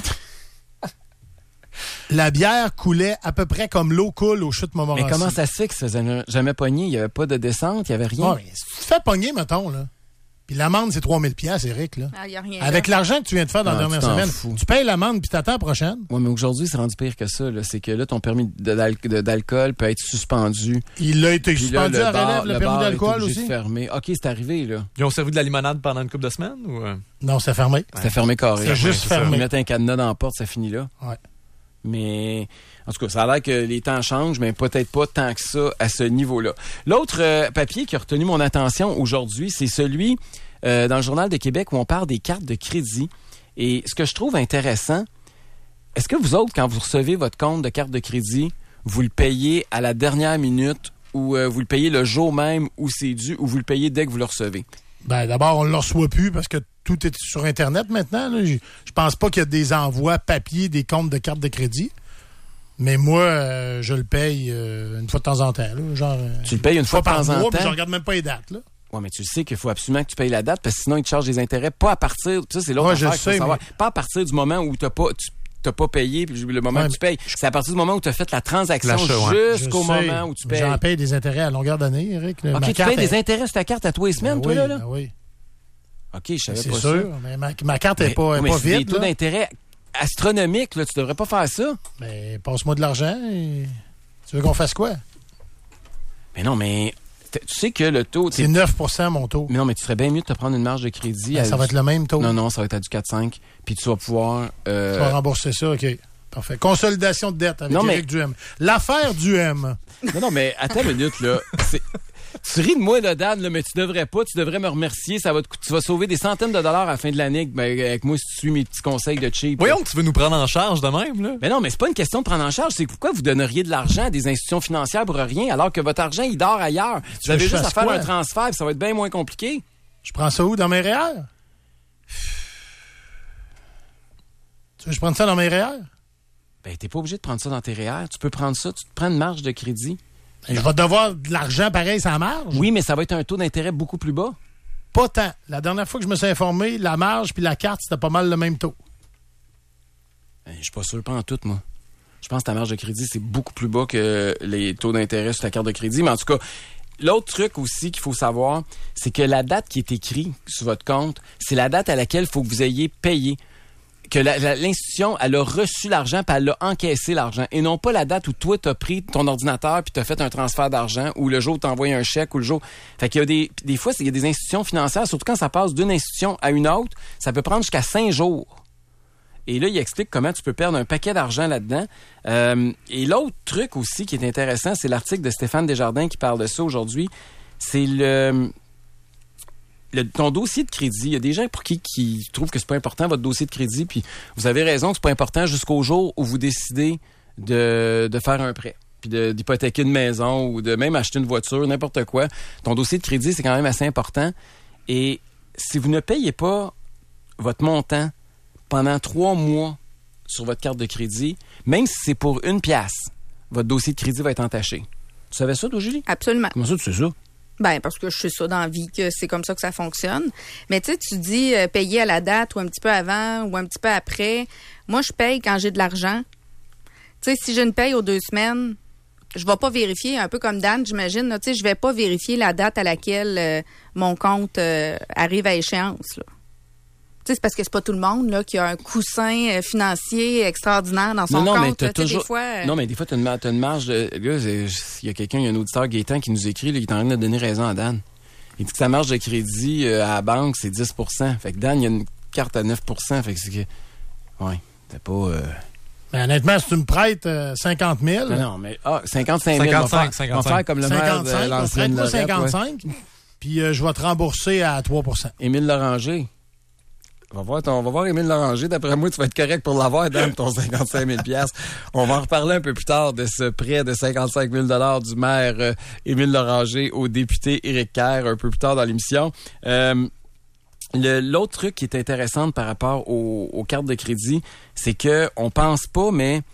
La bière coulait à peu près comme l'eau coule aux chutes Montmorency.
Mais comment ça se fait que ça faisait jamais pogné? Il n'y avait pas de descente, il n'y avait rien?
Ouais, mais si tu te fais pogner, mettons, là. Puis l'amende, c'est trois mille piastres, Éric, là.
Ah, y a rien
Avec
là.
l'argent que tu viens de faire dans
Ah,
la dernière
tu t'en
semaine,
fous.
tu payes l'amende puis t'attends la prochaine.
Oui, mais aujourd'hui, c'est rendu pire que ça, là. C'est que là, ton permis de- d'al- de- d'alcool peut être suspendu.
Il a été
Puis là,
suspendu à
bar-
Relève, le, permis
bar est
d'alcool
obligé de
aussi?
fermer. OK, c'est arrivé, là.
Ils ont servi de la limonade pendant une couple de semaines? Ou... euh?
Non, c'était fermé.
C'était fermé carré.
C'est juste
c'est ça.
fermé.
Ils mettent un cadenas dans la porte, ça finit là.
Ouais.
Mais, en tout cas, ça a l'air que les temps changent, mais peut-être pas tant que ça à ce niveau-là. L'autre euh, papier qui a retenu mon attention aujourd'hui, c'est celui euh, dans le Journal de Québec où on parle des cartes de crédit. Et ce que je trouve intéressant, est-ce que vous autres, quand vous recevez votre compte de carte de crédit, vous le payez à la dernière minute ou euh, vous le payez le jour même où c'est dû ou vous le payez dès que vous le recevez?
Ben, d'abord, on ne le reçoit plus parce que tout est sur Internet maintenant. Là. Je, je pense pas qu'il y a des envois papier des comptes de carte de crédit. Mais moi, euh, je le paye euh, une fois de temps en temps. Là, genre,
Tu le payes une fois de
par
temps en
mois,
temps?
puis je regarde même pas les dates. Là.
Oui, mais tu sais qu'il faut absolument que tu payes la date parce que sinon, ils te chargent des intérêts pas à partir... Ça, c'est l'autre
Ouais, je
affaire qu'il faut
sais,
savoir.
mais-
Pas à partir du moment où t'as pas... Tu, t'as pas payé, puis le moment
Ouais,
où tu payes. C'est à partir du moment où tu as fait la transaction
L'achat, ouais.
jusqu'au
Je sais,
moment où tu
mais
payes.
J'en paye des intérêts à longueur d'année, Éric. Là.
OK,
Ma
tu
carte
payes des
est-
intérêts sur ta carte à tous les semaines,
Ben
toi,
oui,
là? là?
ben oui.
OK, je savais
C'est
pas
sûr,
ça.
mais ma, ma carte n'est
Mais-
pas, est
mais
pas
c'est des
vide.
taux
Là.
d'intérêt astronomiques, là. Tu devrais pas faire ça.
Mais passe-moi de l'argent et... Tu veux qu'on fasse quoi?
Mais non, mais tu sais que le taux...
C'est neuf pour cent mon taux.
Mais non, mais tu serais bien mieux de te prendre une marge de crédit.
Ben, ça va être le même taux.
Non, non, ça va être à du quatre virgule cinq. Puis tu vas pouvoir... Euh...
Tu vas rembourser ça, OK. Parfait. Consolidation de dette avec non, Éric mais... Duhem. L'affaire Duhem.
Non, non, mais attends une minute, là. C'est... Tu ris de moi, là, Dan, là, mais tu devrais pas. Tu devrais me remercier. Ça va te... Tu vas sauver des centaines de dollars à la fin de l'année ben, avec moi si tu suis mes petits conseils de cheap.
Voyons que tu veux nous prendre en charge de même, là.
Mais non, mais c'est pas une question de prendre en charge. C'est pourquoi vous donneriez de l'argent à des institutions financières pour rien alors que votre argent, il dort ailleurs. Tu avez juste à faire quoi? Un transfert puis ça va être bien moins compliqué.
Je prends ça où? Dans mes R E E R? Tu veux que je prenne ça dans mes R E E R?
Ben, t'es pas obligé de prendre ça dans tes R E E R. Tu peux prendre ça, tu te prends une marge de crédit.
Je vais devoir de l'argent pareil sans marge?
Oui, mais ça va être un taux d'intérêt beaucoup plus bas.
Pas tant. La dernière fois que je me suis informé, la marge puis la carte, c'était pas mal le même taux.
Ben, je suis pas sûr, pas en tout, moi. Je pense que ta marge de crédit, c'est beaucoup plus bas que les taux d'intérêt sur ta carte de crédit. Mais en tout cas, l'autre truc aussi qu'il faut savoir, c'est que la date qui est écrite sur votre compte, c'est la date à laquelle il faut que vous ayez payé. Que la, la, l'institution, elle a reçu l'argent puis elle a encaissé l'argent. Et non pas la date où toi, t'as pris ton ordinateur puis t'as fait un transfert d'argent ou le jour où t'as envoyé un chèque ou le jour... Fait qu'il y a des... Des fois, il y a des institutions financières, surtout quand ça passe d'une institution à une autre, ça peut prendre jusqu'à cinq jours. Et là, il explique comment tu peux perdre un paquet d'argent là-dedans. Euh, et l'autre truc aussi qui est intéressant, c'est l'article de Stéphane Desjardins qui parle de ça aujourd'hui. C'est le... Le, ton dossier de crédit, il y a des gens pour qui, qui trouvent que c'est pas important, votre dossier de crédit, puis vous avez raison que c'est pas important jusqu'au jour où vous décidez de, de faire un prêt, puis de, d'hypothéquer une maison ou de même acheter une voiture, n'importe quoi. Ton dossier de crédit, c'est quand même assez important. Et si vous ne payez pas votre montant pendant trois mois sur votre carte de crédit, même si c'est pour une pièce, votre dossier de crédit va être entaché. Tu savais ça, toi, Julie?
Absolument.
Comment ça, tu sais ça?
Ben parce que je sais ça dans la vie, que c'est comme ça que ça fonctionne. Mais tu sais, tu dis euh, payer à la date ou un petit peu avant ou un petit peu après. Moi, je paye quand j'ai de l'argent. Tu sais, si j'ai une paye aux deux semaines, je vais pas vérifier, un peu comme Dan, j'imagine. Tu sais, je vais pas vérifier la date à laquelle euh, mon compte euh, arrive à échéance, là. Tu sais, c'est parce que c'est pas tout le monde là qui a un coussin financier extraordinaire dans son
non, non,
compte.
Mais t'as
là,
toujours...
des fois, euh...
Non, mais des fois, t'as une, t'as une marge de... Là, il y a quelqu'un, il y a un auditeur, Gaétan, qui nous écrit, là, qui est en train de donner raison à Dan. Il dit que sa marge de crédit euh, à la banque, c'est dix pour cent. Fait que Dan, il y a une carte à neuf pour cent. Fait que c'est que... Ouais, t'as pas... Euh...
Mais honnêtement, si tu me prêtes euh, cinquante mille...
Non, non, mais... Ah, cinquante-cinq mille.
cinquante-cinq, cinquante-cinq.
On va faire comme le maire de l'ancienne Lorette,
cinquante-cinq, ouais. Puis euh, je vais te rembourser à trois pour cent.
Émile Loranger. On va voir, ton, on va voir Émile Loranger. D'après moi, tu vas être correct pour l'avoir, Dan, ton cinquante-cinq mille dollars. On va en reparler un peu plus tard de ce prêt de cinquante-cinq mille dollars du maire euh, Émile Loranger au député Éric Kerr un peu plus tard dans l'émission. Euh, le, l'autre truc qui est intéressant par rapport aux, aux cartes de crédit, c'est que on pense pas, mais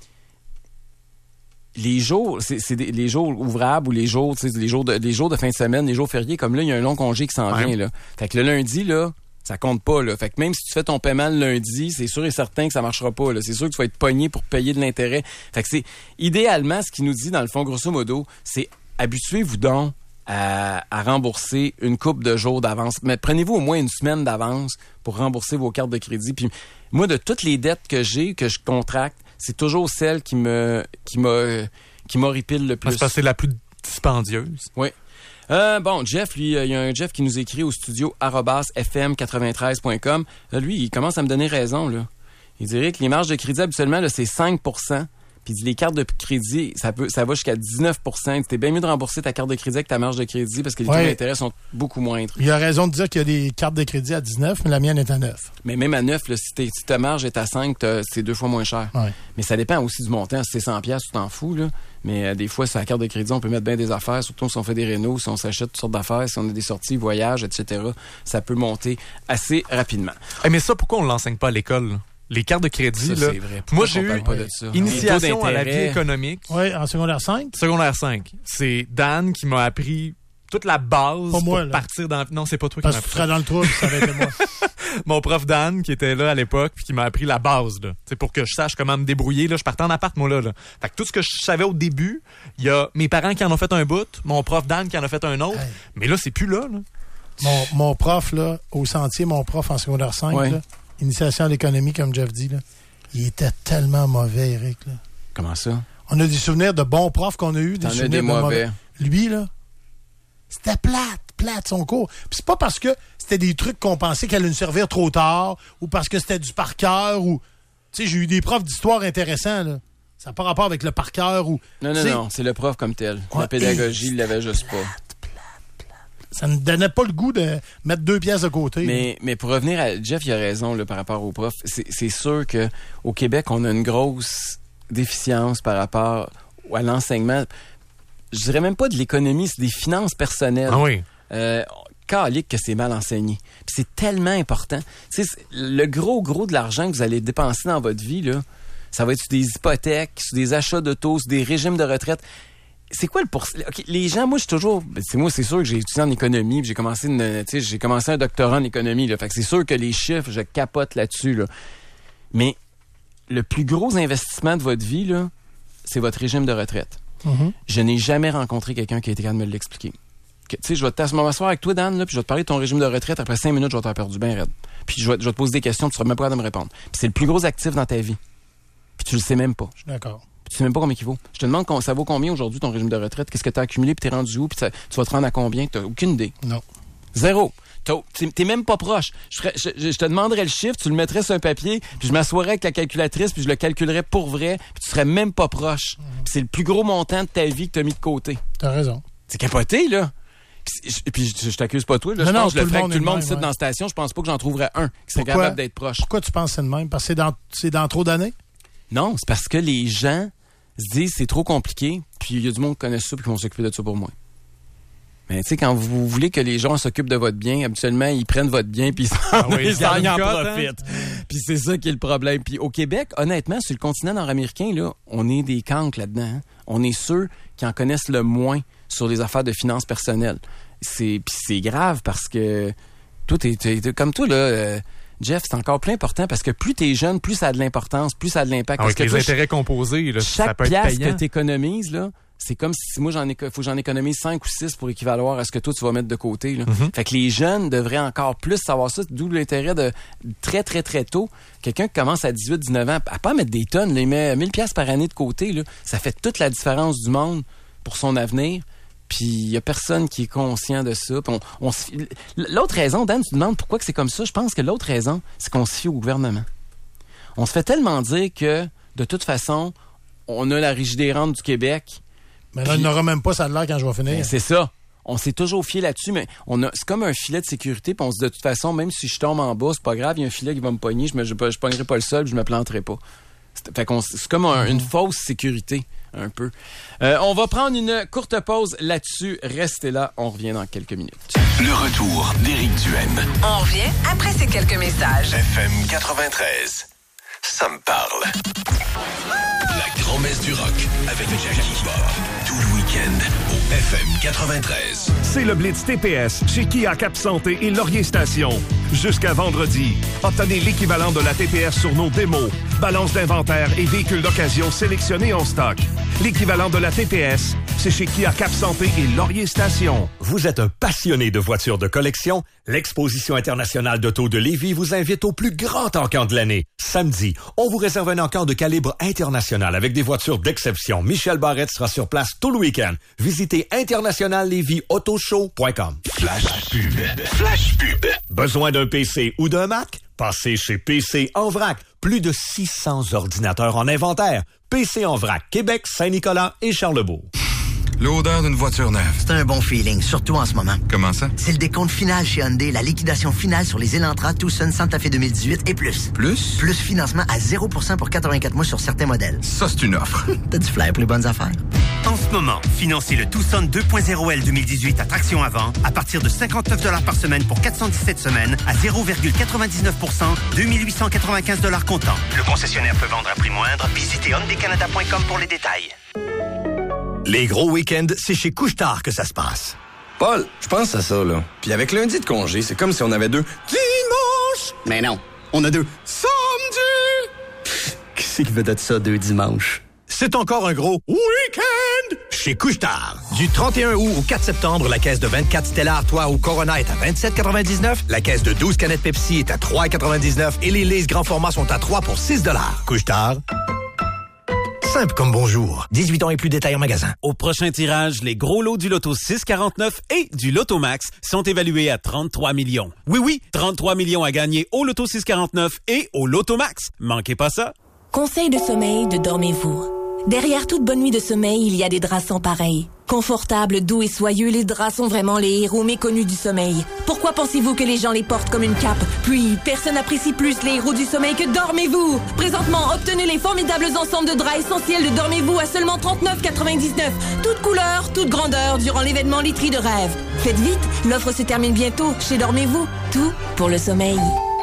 les jours, c'est, c'est des, les jours ouvrables ou les jours, tu sais, les jours de, les jours de fin de semaine, les jours fériés, comme là, il y a un long congé qui s'en ouais. vient, là. Fait que le lundi, là, ça compte pas, là. Fait que même si tu fais ton paiement le lundi, c'est sûr et certain que ça marchera pas, là. C'est sûr que tu vas être pogné pour payer de l'intérêt. Fait que c'est, idéalement, ce qu'il nous dit, dans le fond, grosso modo, c'est habituez-vous donc à, à rembourser une couple de jours d'avance. Mais prenez-vous au moins une semaine d'avance pour rembourser vos cartes de crédit. Puis moi, de toutes les dettes que j'ai, que je contracte, c'est toujours celle qui me, qui m'a, qui m'horripile le plus.
C'est parce que c'est la plus dispendieuse.
Oui. Euh, bon, Jeff, lui, il euh, y a un Jeff qui nous écrit au studio arobase f m quatre-vingt-treize point com. Euh, lui, il commence à me donner raison, là. Il dirait que les marges de crédit, habituellement, là, c'est cinq pour cent. Puis les cartes de crédit, ça peut, ça va jusqu'à dix-neuf pour cent. C'était bien mieux de rembourser ta carte de crédit avec ta marge de crédit parce que les ouais. taux d'intérêt sont beaucoup moindres.
Il a raison de dire qu'il y a des cartes de crédit à dix-neuf, mais la mienne est à neuf.
Mais même à neuf, là, si, si ta marge est à cinq, c'est deux fois moins cher.
Ouais.
Mais ça dépend aussi du montant. Si c'est cent dollars, tu t'en fous, là. Mais euh, des fois, sur la carte de crédit, on peut mettre bien des affaires, surtout si on fait des rénos, si on s'achète toutes sortes d'affaires, si on a des sorties, voyages, et cetera. Ça peut monter assez rapidement.
Hey, mais ça, pourquoi on ne l'enseigne pas à l'école, là? Les cartes de crédit,
ça,
là.
C'est vrai.
Moi, j'ai eu
pas de ça?
initiation à la vie économique.
Oui, en secondaire cinq.
Secondaire cinq. C'est Dan qui m'a appris toute la base
pas moi,
pour
là.
partir dans... Non, c'est pas toi
Parce
qui m'as appris.
Parce que tu serais dans le trou, ça avait été moi.
Mon prof Dan, qui était là à l'époque, puis qui m'a appris la base, là. C'est pour que je sache comment me débrouiller, là. Je partais en appart, moi, là, là. Fait que tout ce que je savais au début, il y a mes parents qui en ont fait un bout, mon prof Dan qui en a fait un autre. Hey. Mais là, c'est plus là, là.
Mon, mon prof, là, au Sentier, mon prof en secondaire cinq, ouais. là, initiation à l'économie, comme Jeff dit, là. Il était tellement mauvais, Éric. Là.
Comment ça?
On a des souvenirs de bons profs qu'on a eus, des
T'en
souvenirs
des
de
mauvais.
mauvais. Lui, là, C'était plate, plate son cours. Puis c'est pas parce que c'était des trucs qu'on pensait qu'elle allait nous servir trop tard ou parce que c'était du par cœur ou... Tu sais, j'ai eu des profs d'histoire intéressants, là. Ça n'a pas rapport avec le par cœur ou...
Non, non, non, c'est le prof comme tel. Ouais, la pédagogie, il l'avait juste pas.
Plate, plate, plate. Ça ne donnait pas le goût de mettre deux pièces de côté.
Mais, mais pour revenir à... Jeff, il a raison là, par rapport aux profs. C'est, c'est sûr qu'au Québec, on a une grosse déficience par rapport à l'enseignement. Je dirais même pas de l'économie, c'est des finances personnelles.
Ah oui.
Euh, calique que c'est mal enseigné. Puis c'est tellement important. Tu sais, le gros, gros de l'argent que vous allez dépenser dans votre vie, là, ça va être sur des hypothèques, sur des achats d'auto, sur des régimes de retraite. C'est quoi le pourcentage? Okay, les gens, moi, je suis toujours... C'est moi, c'est sûr que j'ai étudié en économie, puis j'ai commencé une, tu sais, j'ai commencé un doctorat en économie, là. Fait que c'est sûr que les chiffres, je capote là-dessus, là. Mais le plus gros investissement de votre vie, là, c'est votre régime de retraite. Mm-hmm. Je n'ai jamais rencontré quelqu'un qui a été capable de me l'expliquer. Tu sais, je vais te m'asseoir avec toi, Dan, là, puis je vais te parler de ton régime de retraite. Après cinq minutes, je vais t'en perdu bien raide. Puis je vais, je vais te poser des questions, tu seras même pas capable de me répondre. Puis c'est le plus gros actif dans ta vie. Puis tu le sais même pas.
Je suis d'accord.
Puis tu sais même pas combien il vaut. Je te demande, ça vaut combien aujourd'hui ton régime de retraite? Qu'est-ce que tu as accumulé, puis t'es rendu où? Puis ça, tu vas te rendre à combien? Tu n'as aucune idée.
Non.
Zéro. T'es, t'es même pas proche. Je, ferais, je, je te demanderais le chiffre, tu le mettrais sur un papier, puis je m'assoirais avec la calculatrice, puis je le calculerais pour vrai, puis tu serais même pas proche. Mmh. Puis c'est le plus gros montant de ta vie que tu as mis de côté.
T'as raison.
C'est capoté, là. Puis, je, puis je, je t'accuse pas toi, là.
Non,
je
non,
pense que je le ferais avec tout le monde
même,
ici
ouais.
dans la station. Je pense pas que j'en trouverais un qui serait
Pourquoi?
capable d'être proche.
Pourquoi tu penses que c'est de même? Parce que c'est dans, c'est dans trop d'années?
Non, c'est parce que les gens se disent c'est trop compliqué, puis il y a du monde qui connaît ça puis qui vont s'occuper de ça pour moi. Mais tu sais, quand vous voulez que les gens s'occupent de votre bien, habituellement, ils prennent votre bien puis ils s'en,
ah oui,
ils s'en en
cote,
profitent.
Hein?
Puis c'est ça qui est le problème. Puis au Québec, honnêtement, sur le continent nord-américain, là, on est des cancres là-dedans. Hein? On est ceux qui en connaissent le moins sur les affaires de finances personnelles. C'est, puis c'est grave parce que toi, t'es, t'es, t'es comme toi, là... Euh, Jeff, c'est encore plus important parce que plus t'es jeune, plus ça a de l'importance, plus ça a de l'impact.
Ah,
parce
avec
que
les
toi,
intérêts composés, là,
chaque
ça peut être
pièce
payant.
que t'économises, là, c'est comme si moi, j'en ai, faut que j'en économise cinq ou six pour équivaloir à ce que toi, tu vas mettre de côté. Là. Mm-hmm. Fait que les jeunes devraient encore plus savoir ça, d'où l'intérêt de très, très, très tôt. Quelqu'un qui commence à dix-huit dix-neuf ans, à pas mettre des tonnes, là, il met mille piastres par année de côté, là, ça fait toute la différence du monde pour son avenir. Puis il y a personne qui est conscient de ça. On, on se... L'autre raison, Dan, tu te demandes pourquoi que c'est comme ça. Je pense que l'autre raison, c'est qu'on se fie au gouvernement. On se fait tellement dire que, de toute façon, on a la Régie des rentes du Québec.
Mais là, il n'aura même pas ça de l'air quand je vais finir.
Ben, c'est ça. On s'est toujours fié là-dessus, mais on a, c'est comme un filet de sécurité. Puis on se dit, de toute façon, même si je tombe en bas, c'est pas grave, il y a un filet qui va me pogner, je ne je, je pognerai pas le sol, je me planterai pas. C'est, fait qu'on, c'est comme un, une fausse sécurité. Un peu. Euh, on va prendre une courte pause là-dessus. Restez là, on revient dans quelques minutes.
Le retour d'Éric Duhaime.
On revient après ces quelques messages.
F M quatre-vingt-treize. Ça me parle. La grand-messe du rock avec Jackie Bord. Tout le week-end au F M quatre-vingt-treize.
C'est le Blitz T P S chez Kia Cap Santé et Laurier Station. Jusqu'à vendredi, obtenez l'équivalent de la T P S sur nos démos, balances d'inventaire et véhicules d'occasion sélectionnés en stock. L'équivalent de la T P S, c'est chez Kia Cap Santé et Laurier Station.
Vous êtes un passionné de voitures de collection? L'Exposition internationale d'auto de Lévis vous invite au plus grand encamp de l'année. Samedi, on vous réserve un encamp de calibre international avec des voitures d'exception. Michel Barrette sera sur place tout le week-end. Visitez international lévis auto show point com.
Flash pub. Flash pub.
Besoin d'un P C ou d'un Mac? Passez chez P C en vrac. Plus de six cents ordinateurs en inventaire. P C en vrac, Québec, Saint-Nicolas et Charlebourg.
L'odeur d'une voiture neuve.
C'est un bon feeling, surtout en ce moment.
Comment ça?
C'est le décompte final chez Hyundai, la liquidation finale sur les Elantra, Tucson, Santa Fe deux mille dix-huit et plus.
Plus?
Plus financement à zéro pour cent pour quatre-vingt-quatre mois sur certains modèles.
Ça, c'est une offre.
T'as du flair pour les bonnes affaires.
En ce moment, financez le Tucson deux point zéro L deux mille dix-huit à traction avant à partir de cinquante-neuf dollars par semaine pour quatre cent dix-sept semaines à zéro virgule quatre-vingt-dix-neuf pour cent, deux mille huit cent quatre-vingt-quinze dollars comptant. Le concessionnaire peut vendre à prix moindre. Visitez hyundai canada point com pour les détails.
Les gros week-ends, c'est chez Couche-Tard que ça se passe.
Paul, je pense à ça, là. Puis avec lundi de congé, c'est comme si on avait deux dimanches.
Mais non, on a deux
samedis. Qui c'est qui veut être ça, deux dimanches?
C'est encore un gros week-end chez Couche-Tard. Du trente et un août au quatre septembre, la caisse de vingt-quatre Stella Artois ou Corona est à vingt-sept quatre-vingt-dix-neuf. La caisse de douze canettes Pepsi est à trois quatre-vingt-dix-neuf. Et les Lay's grand format sont à trois pour six dollars. Couche-Tard. Simple comme bonjour. dix-huit ans et plus, détails en magasin.
Au prochain tirage, les gros lots du Loto six quarante-neuf et du Loto Max sont évalués à trente-trois millions. Oui, oui, trente-trois millions à gagner au Loto six quarante-neuf et au Loto Max. Manquez pas ça.
Conseil de sommeil de Dormez-vous. Derrière toute bonne nuit de sommeil, il y a des draps sans pareil. Confortables, doux et soyeux, les draps sont vraiment les héros méconnus du sommeil. Pourquoi pensez-vous que les gens les portent comme une cape? Puis, personne n'apprécie plus les héros du sommeil que Dormez-vous. Présentement, obtenez les formidables ensembles de draps essentiels de Dormez-vous à seulement trente-neuf quatre-vingt-dix-neuf. Toutes couleurs, toutes grandeurs, durant l'événement Literie de rêve. Faites vite, l'offre se termine bientôt chez Dormez-vous. Tout pour le sommeil.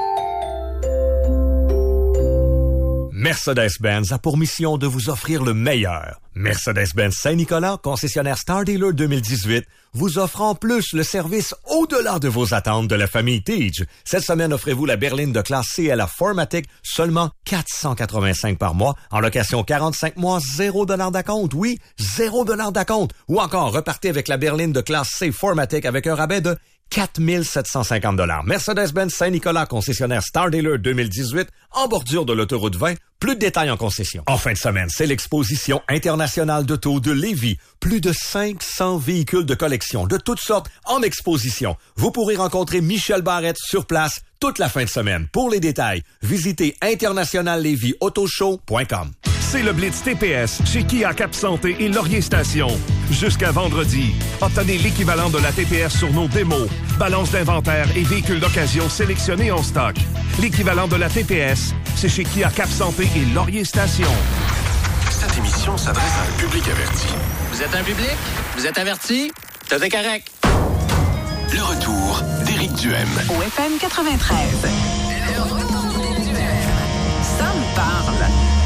Mercedes-Benz a pour mission de vous offrir le meilleur. Mercedes-Benz Saint-Nicolas, concessionnaire Star Dealer deux mille dix-huit, vous offre en plus le service au-delà de vos attentes de la famille Teach. Cette semaine, offrez-vous la berline de classe C L A quatre matic, seulement quatre cent quatre-vingt-cinq par mois, en location quarante-cinq mois, zéro dollar d'acompte. Oui, zéro dollar d'acompte. Ou encore, repartez avec la berline de classe C quatre matic avec un rabais de quatre mille sept cent cinquante dollars. Mercedes-Benz Saint-Nicolas, concessionnaire Star Dealer deux mille dix-huit, en bordure de l'autoroute vingt. Plus de détails en concession. En fin de semaine, c'est l'exposition internationale d'auto de Lévis. Plus de cinq cents véhicules de collection de toutes sortes en exposition. Vous pourrez rencontrer Michel Barrette sur place toute la fin de semaine. Pour les détails, visitez international lévis auto show point com.
C'est le Blitz T P S chez Kia Cap Santé et Laurier Station. Jusqu'à vendredi, obtenez l'équivalent de la T P S sur nos démos, balances d'inventaire et véhicules d'occasion sélectionnés en stock. L'équivalent de la T P S, c'est chez Kia Cap Santé et Laurier Station.
Cette émission s'adresse à un public averti.
Vous êtes un public? Vous êtes averti? T'as des correct.
Le retour d'Éric Duhem.
Au F M quatre-vingt-treize.
Le retour d'Éric Duhem.
Ça me parle.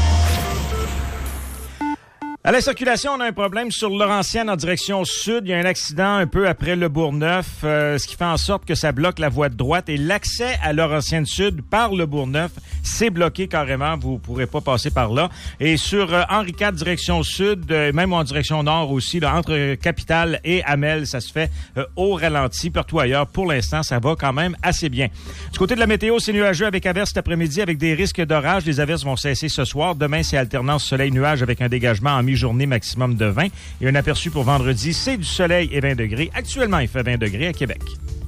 À la circulation, on a un problème sur Laurentienne en direction sud. Il y a un accident un peu après le Bourgneuf, euh, ce qui fait en sorte que ça bloque la voie de droite et l'accès à Laurentienne sud par le Bourgneuf, c'est bloqué carrément. Vous ne pourrez pas passer par là. Et sur euh, Henri quatre, direction sud, euh, même en direction nord aussi, là, entre Capitale et Amel, ça se fait euh, au ralenti. Partout ailleurs, pour l'instant, ça va quand même assez bien. Du côté de la météo, c'est nuageux avec averses cet après-midi avec des risques d'orage. Les averses vont cesser ce soir. Demain, c'est alternance soleil-nuage avec un dégagement en mi-journée maximum de vingt. Et un aperçu pour vendredi, c'est du soleil et vingt degrés. Actuellement, il fait vingt degrés à Québec.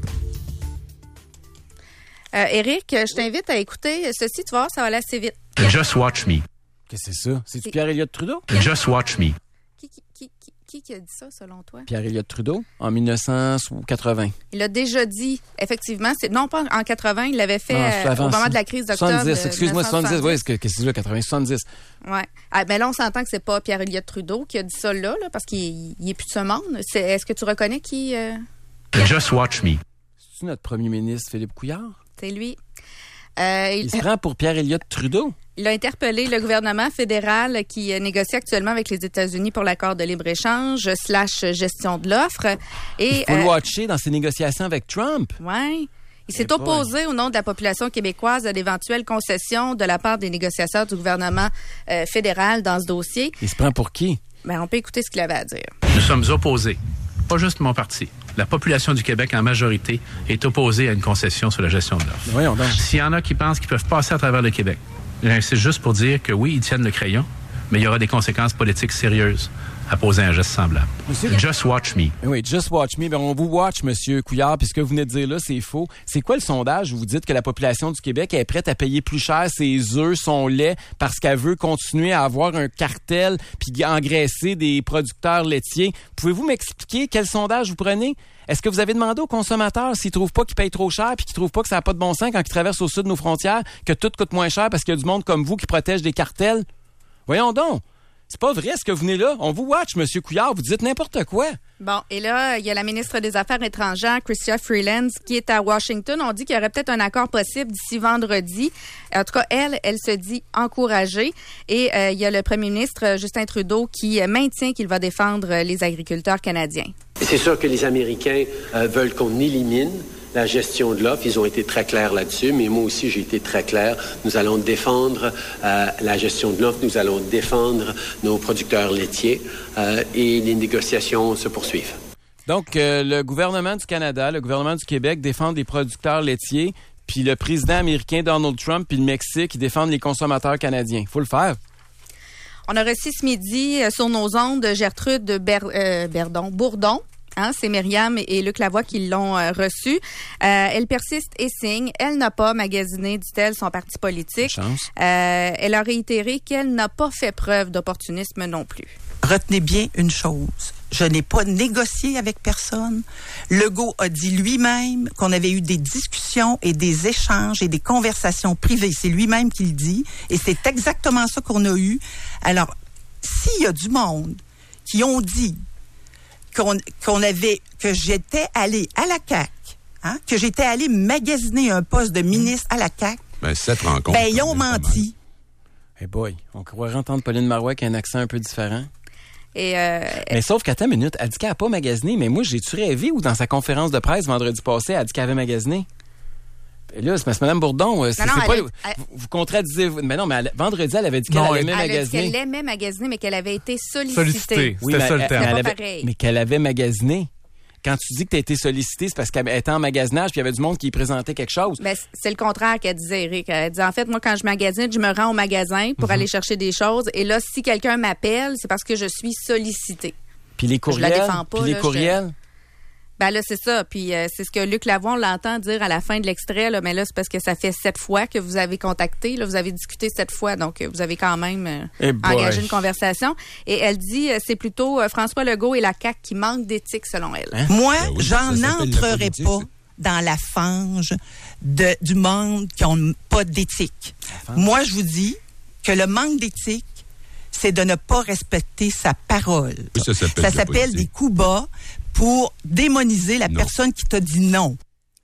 Euh, Éric, je t'invite à écouter ceci. Tu vas voir, ça va aller assez vite.
Just watch me.
Qu'est-ce que c'est ça? C'est-tu Pierre-Éliott Trudeau?
Just watch me.
Qui, qui, qui, qui, qui a dit ça, selon toi?
Pierre-Éliott Trudeau, en mille neuf cent quatre-vingts.
Il a déjà dit, effectivement, c'est, non pas en quatre-vingts, il l'avait fait
non,
euh, au moment de la crise d'octobre.
soixante-dix, excuse-moi, soixante-dix, oui, qu'est-ce que c'est là, quatre-vingts, soixante-dix.
Oui. Ah, ben là, on s'entend que c'est pas Pierre-Éliott Trudeau qui a dit ça là, là parce qu'il il est plus de ce monde. C'est, est-ce que tu reconnais qui... Euh...
Just watch me.
C'est-tu notre premier ministre, Philippe Couillard?
C'est lui. Euh, il...
il se prend pour Pierre-Éliott Trudeau?
Il a interpellé le gouvernement fédéral qui négocie actuellement avec les États-Unis pour l'accord de libre-échange slash gestion de l'offre. Et,
il faut euh, le watcher dans ses négociations avec Trump.
Oui. Il s'est opposé au nom de la population québécoise à d'éventuelles concessions de la part des négociateurs du gouvernement euh, fédéral dans ce dossier.
Il se prend pour qui?
Ben, on peut écouter ce qu'il avait à dire.
Nous sommes opposés. Pas juste mon parti. La population du Québec, en majorité, est opposée à une concession sur la gestion de l'offre.
Voyons donc.
S'il y en a qui pensent qu'ils peuvent passer à travers le Québec, c'est juste pour dire que oui, ils tiennent le crayon, mais il y aura des conséquences politiques sérieuses à poser un geste semblable. Monsieur... Just watch me.
Oui, just watch me. Ben, on vous watch, Monsieur Couillard, puis ce que vous venez de dire là, c'est faux. C'est quoi le sondage où vous dites que la population du Québec est prête à payer plus cher ses œufs, son lait, parce qu'elle veut continuer à avoir un cartel puis engraisser des producteurs laitiers? Pouvez-vous m'expliquer quel sondage vous prenez? Est-ce que vous avez demandé aux consommateurs s'ils trouvent pas qu'ils payent trop cher puis qu'ils trouvent pas que ça n'a pas de bon sens quand ils traversent au sud de nos frontières, que tout coûte moins cher parce qu'il y a du monde comme vous qui protège des cartels? Voyons donc. C'est pas vrai ce que vous venez là. On vous watch, Monsieur Couillard. Vous dites n'importe quoi.
Bon, et là, il y a la ministre des Affaires étrangères, Chrystia Freeland, qui est à Washington. On dit qu'il y aurait peut-être un accord possible d'ici vendredi. En tout cas, elle, elle se dit encouragée. Et euh, il y a le premier ministre, Justin Trudeau, qui maintient qu'il va défendre les agriculteurs canadiens.
Et c'est sûr que les Américains euh, veulent qu'on élimine la gestion de l'offre. Ils ont été très clairs là-dessus, mais moi aussi, j'ai été très clair. Nous allons défendre euh, la gestion de l'offre, nous allons défendre nos producteurs laitiers euh, et les négociations se poursuivent.
Donc, euh, le gouvernement du Canada, le gouvernement du Québec défendent les producteurs laitiers, puis le président américain Donald Trump puis le Mexique, ils défendent les consommateurs canadiens. Il faut le faire.
On a reçu ce midi euh, sur nos ondes Gertrude Ber- euh, Berdon, Bourdon. Hein, c'est Myriam et Luc Lavoie qui l'ont euh, reçu. Euh, elle persiste et signe. Elle n'a pas magasiné, dit-elle, son parti politique. Euh, elle a réitéré qu'elle n'a pas fait preuve d'opportunisme non plus.
Retenez bien une chose. Je n'ai pas négocié avec personne. Legault a dit lui-même qu'on avait eu des discussions et des échanges et des conversations privées. C'est lui-même qui le dit. Et c'est exactement ça qu'on a eu. Alors, s'il y a du monde qui ont dit qu'on, qu'on avait, que j'étais allé à la C A Q, hein, que j'étais allé magasiner un poste de ministre à la C A Q,
ben, cette rencontre,
ben, ils ont menti.
Hey boy, on croirait entendre Pauline Marois avec un accent un peu différent.
Et euh,
mais sauf qu'à ta minute, elle dit qu'elle n'a pas magasiné, mais moi, j'ai-tu rêvé ou dans sa conférence de presse vendredi passé, elle a dit qu'elle avait magasiné? Et là, c'est parce que Mme Bourdon, c'est,
non, non,
c'est pas...
Elle,
vous,
elle,
vous contradisez... Mais non, mais elle, vendredi, elle avait dit qu'elle
non,
aimait
elle
magasiner.
Elle a dit qu'elle aimait magasiner, mais qu'elle avait été sollicitée.
Sollicitée,
oui,
c'était ça le
elle,
terme.
Elle
pas
avait,
pareil.
mais qu'elle avait magasiné. Quand tu dis que tu as été sollicité, c'est parce qu'elle était en magasinage puis il y avait du monde qui présentait quelque chose.
Ben, c'est le contraire qu'elle disait, Eric. Elle disait, en fait, moi, quand je magasine, je me rends au magasin pour mm-hmm. aller chercher des choses. Et là, si quelqu'un m'appelle, c'est parce que je suis sollicité.
Puis les courriels,
je la défends pas,
puis les
là,
courriels.
Je... Ben là, c'est ça. Puis euh, c'est ce que Luc Lavoie, on l'entend dire à la fin de l'extrait. Là, mais là, c'est parce que ça fait sept fois que vous avez contacté. Là, vous avez discuté sept fois. Donc, vous avez quand même euh, engagé une conversation. Et elle dit, euh, c'est plutôt euh, François Legault et la C A Q qui manquent d'éthique, selon elle.
Hein? Moi, ben oui, j'en entrerai pas dans la fange de, du monde qui n'ont pas d'éthique. Moi, je vous dis que le manque d'éthique, c'est de ne pas respecter sa parole.
Oui, ça s'appelle,
ça s'appelle des coups bas pour démoniser la non. personne qui t'a dit non.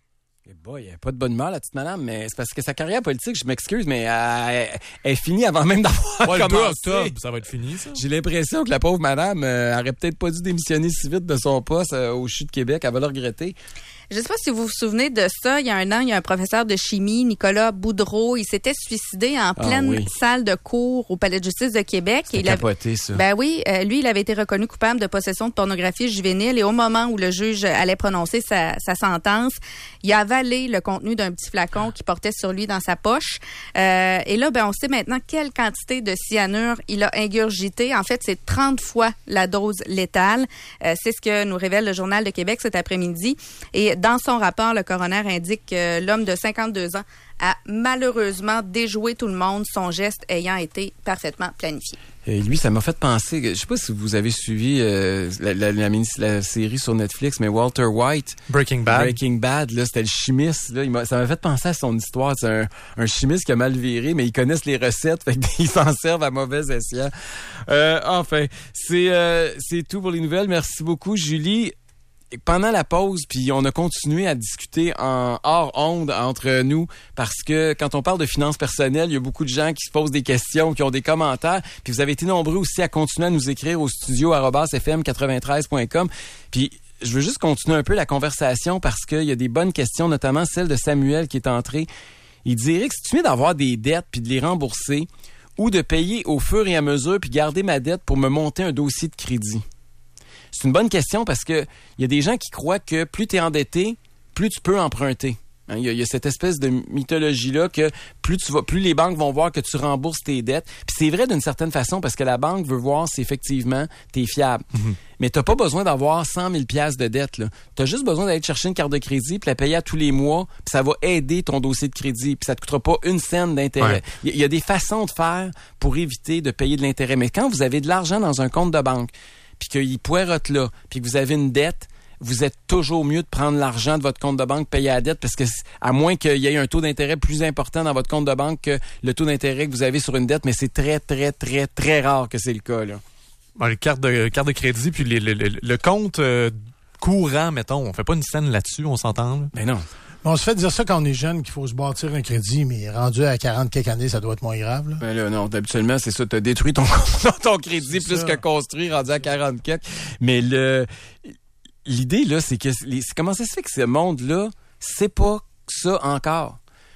Eh boy, il n'y a pas de bonne humeur, la petite madame, mais c'est parce que sa carrière politique, je m'excuse, mais elle, elle est finie avant même d'avoir
ouais,
commencé.
Octobre, ça va être fini, ça.
J'ai l'impression que la pauvre madame euh, aurait peut-être pas dû démissionner si vite de son poste euh, au C H U de Québec. Elle va le regretter.
Je ne sais pas si vous vous souvenez de ça. Il y a un an, il y a un professeur de chimie, Nicolas Boudreau. Il s'était suicidé en ah, pleine oui. salle de cours au Palais de justice de Québec.
C'était
il
capoté, ça.
Ben oui, euh, lui, il avait été reconnu coupable de possession de pornographie juvénile. Et au moment où le juge allait prononcer sa, sa sentence, il a avalé le contenu d'un petit flacon qu'il portait sur lui dans sa poche. Euh, et là, ben on sait maintenant quelle quantité de cyanure il a ingurgité. En fait, c'est trente fois la dose létale. Euh, c'est ce que nous révèle le Journal de Québec cet après-midi. Et dans son rapport, le coroner indique que l'homme de cinquante-deux ans a malheureusement déjoué tout le monde, son geste ayant été parfaitement planifié.
Et lui, ça m'a fait penser, je sais pas si vous avez suivi euh, la, la, la, la série sur Netflix, mais Walter White.
Breaking Bad.
Breaking Bad, là, c'était le chimiste. Là, il m'a, ça m'a fait penser à son histoire. C'est un, un chimiste qui a mal viré, mais ils connaissent les recettes, fait qu'ils s'en servent à mauvais escient. Euh, enfin, c'est, euh, c'est tout pour les nouvelles. Merci beaucoup, Julie. Pendant la pause, puis on a continué à discuter en hors onde entre nous parce que quand on parle de finances personnelles, il y a beaucoup de gens qui se posent des questions, qui ont des commentaires, puis vous avez été nombreux aussi à continuer à nous écrire au studio arobase f m quatre-vingt-treize point com. Puis je veux juste continuer un peu la conversation parce qu'il y a des bonnes questions, notamment celle de Samuel qui est entré. Il dit, Eric, c'est-tu mieux d'avoir des dettes puis de les rembourser ou de payer au fur et à mesure puis garder ma dette pour me monter un dossier de crédit? C'est une bonne question parce que il y a des gens qui croient que plus tu es endetté, plus tu peux emprunter. Il hein, y, y a cette espèce de mythologie-là que plus tu vas, plus les banques vont voir que tu rembourses tes dettes. Puis c'est vrai d'une certaine façon parce que la banque veut voir si effectivement tu es fiable. Mm-hmm. Mais t'as pas besoin d'avoir cent mille dollars de dette. Tu as juste besoin d'aller chercher une carte de crédit puis la payer à tous les mois. Puis ça va aider ton dossier de crédit. Puis ça te coûtera pas une scène d'intérêt. Il ouais. y, y a des façons de faire pour éviter de payer de l'intérêt. Mais quand vous avez de l'argent dans un compte de banque, puis qu'il poirote là, puis que vous avez une dette, vous êtes toujours mieux de prendre l'argent de votre compte de banque, payer la dette, parce que à moins qu'il y ait un taux d'intérêt plus important dans votre compte de banque que le taux d'intérêt que vous avez sur une dette, mais c'est très, très, très, très rare que c'est le cas, là.
Bon, les cartes de, carte de crédit, puis les, les, les, le compte euh, courant, mettons, on fait pas une scène là-dessus, on s'entend, là?
Ben non.
On se fait dire ça quand on est jeune, qu'il faut se bâtir un crédit, mais rendu à quarante quelques années, ça doit être moins grave. Là.
Ben là, non, habituellement, c'est ça. Tu as détruit ton, ton crédit plus ça. que construit, rendu à quarante quelques. Mais le l'idée, là, c'est que les, comment ça se fait que ce monde-là, c'est pas ça encore?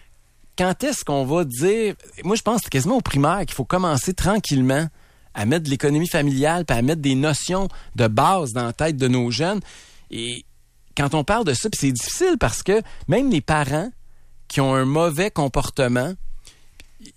Quand est-ce qu'on va dire... Moi, je pense que c'est quasiment au primaire qu'il faut commencer tranquillement à mettre de l'économie familiale puis à mettre des notions de base dans la tête de nos jeunes. Et quand on parle de ça, puis c'est difficile parce que même les parents qui ont un mauvais comportement,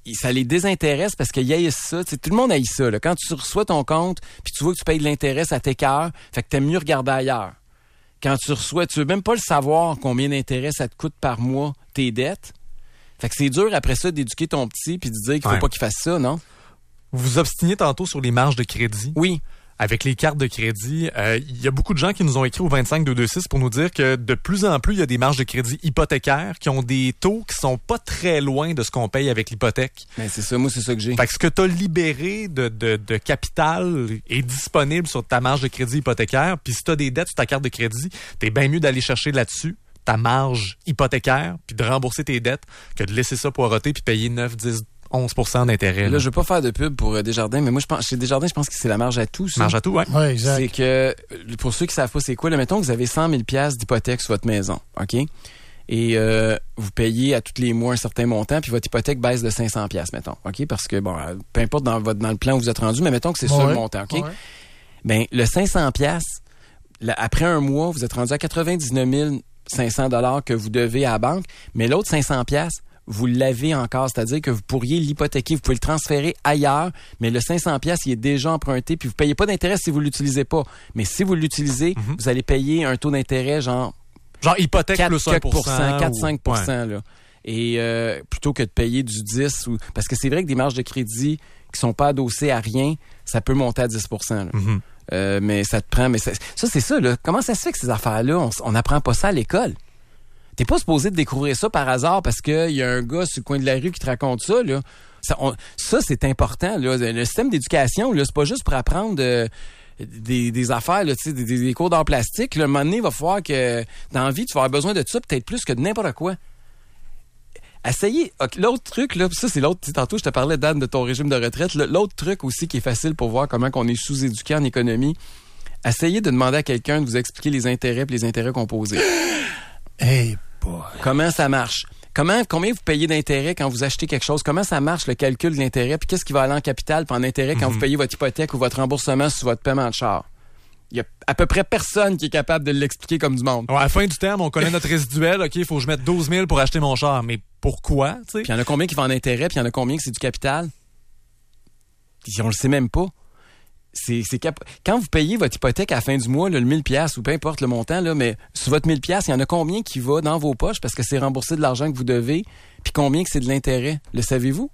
ça les désintéresse parce qu'ils haïssent ça. T'sais, tout le monde haït ça. Là. Quand tu reçois ton compte puis tu vois que tu payes de l'intérêt, ça t'écœure. Fait que t'aimes mieux regarder ailleurs. Quand tu reçois, tu veux même pas le savoir combien d'intérêt ça te coûte par mois, tes dettes. Fait que c'est dur après ça d'éduquer ton petit puis de dire qu'il faut ouais. pas qu'il fasse ça, non?
Vous vous obstiniez tantôt sur les marges de crédit.
Oui.
Avec les cartes de crédit, il euh, y a beaucoup de gens qui nous ont écrit au vingt-cinq deux cent vingt-six pour nous dire que de plus en plus, il y a des marges de crédit hypothécaires qui ont des taux qui sont pas très loin de ce qu'on paye avec l'hypothèque.
Ben c'est ça, moi, c'est ça que j'ai.
Fait que ce que tu as libéré de, de, de capital est disponible sur ta marge de crédit hypothécaire. Puis si tu as des dettes sur ta carte de crédit, t'es bien mieux d'aller chercher là-dessus ta marge hypothécaire puis de rembourser tes dettes que de laisser ça poireauter puis payer neuf, dix, onze pour cent d'intérêt. Là,
là, je veux pas faire de pub pour euh, Desjardins, mais moi, je pense, chez Desjardins, je pense que c'est la marge à tout, ça.
Marge à tout, ouais.
Ouais, exact.
C'est que, pour ceux qui savent pas c'est quoi, là, mettons que vous avez cent mille dollars d'hypothèque sur votre maison, OK? Et, euh, vous payez à tous les mois un certain montant, puis votre hypothèque baisse de cinq cents dollars, mettons, OK? Parce que, bon, peu importe dans votre, dans le plan où vous êtes rendu, mais mettons que c'est ouais, ça le montant, OK? Ouais. Ben, le cinq cents dollars, là, après un mois, vous êtes rendu à quatre-vingt-dix-neuf mille cinq cents dollars que vous devez à la banque, mais l'autre cinq cents dollars, vous l'avez encore, c'est-à-dire que vous pourriez l'hypothéquer, vous pouvez le transférer ailleurs, mais le cinq cents dollars, il est déjà emprunté, puis vous payez pas d'intérêt si vous l'utilisez pas. Mais si vous l'utilisez, mm-hmm. vous allez payer un taux d'intérêt genre...
Genre hypothèque
quatre,
plus un pour cent.
quatre à cinq pour cent,
ouais.
là. Et euh, plutôt que de payer du dix, ou parce que c'est vrai que des marges de crédit qui sont pas adossées à rien, ça peut monter à dix pour cent. Là.
Mm-hmm.
Euh, mais ça te prend... mais ça, ça, c'est ça, là. Comment ça se fait que ces affaires-là, on n'apprend pas ça à l'école? T'es pas supposé de découvrir ça par hasard parce qu'il y a un gars sur le coin de la rue qui te raconte ça, là. Ça, on, ça c'est important, là. Le système d'éducation, là, c'est pas juste pour apprendre euh, des, des affaires, là, des, des cours d'art plastique. Là, un moment donné, il va falloir que dans la vie, tu vas avoir besoin de ça peut-être plus que de n'importe quoi. Essayez. Okay, l'autre truc, là, ça c'est l'autre. Tantôt, je te parlais, Dan, de ton régime de retraite. Là, l'autre truc aussi qui est facile pour voir comment on est sous-éduqué en économie, essayez de demander à quelqu'un de vous expliquer les intérêts et les intérêts composés.
Hey boy.
Comment ça marche? Comment, combien vous payez d'intérêt quand vous achetez quelque chose? Comment ça marche le calcul de l'intérêt? Puis qu'est-ce qui va aller en capital puis en intérêt quand mm-hmm. vous payez votre hypothèque ou votre remboursement sur votre paiement de char? Il y a à peu près personne qui est capable de l'expliquer comme du monde.
Ouais, à la fin du terme, on connaît notre résiduel. OK, il faut que je mette douze mille pour acheter mon char. Mais pourquoi? T'sais?
Puis il y en a combien qui vont en intérêt puis il y en a combien que c'est du capital? Puis on le sait même pas. C'est, c'est cap... Quand vous payez votre hypothèque à la fin du mois, là, le mille dollars ou peu importe le montant, là, mais sur votre mille dollars, il y en a combien qui va dans vos poches parce que c'est remboursé de l'argent que vous devez, puis combien que c'est de l'intérêt? Le savez-vous?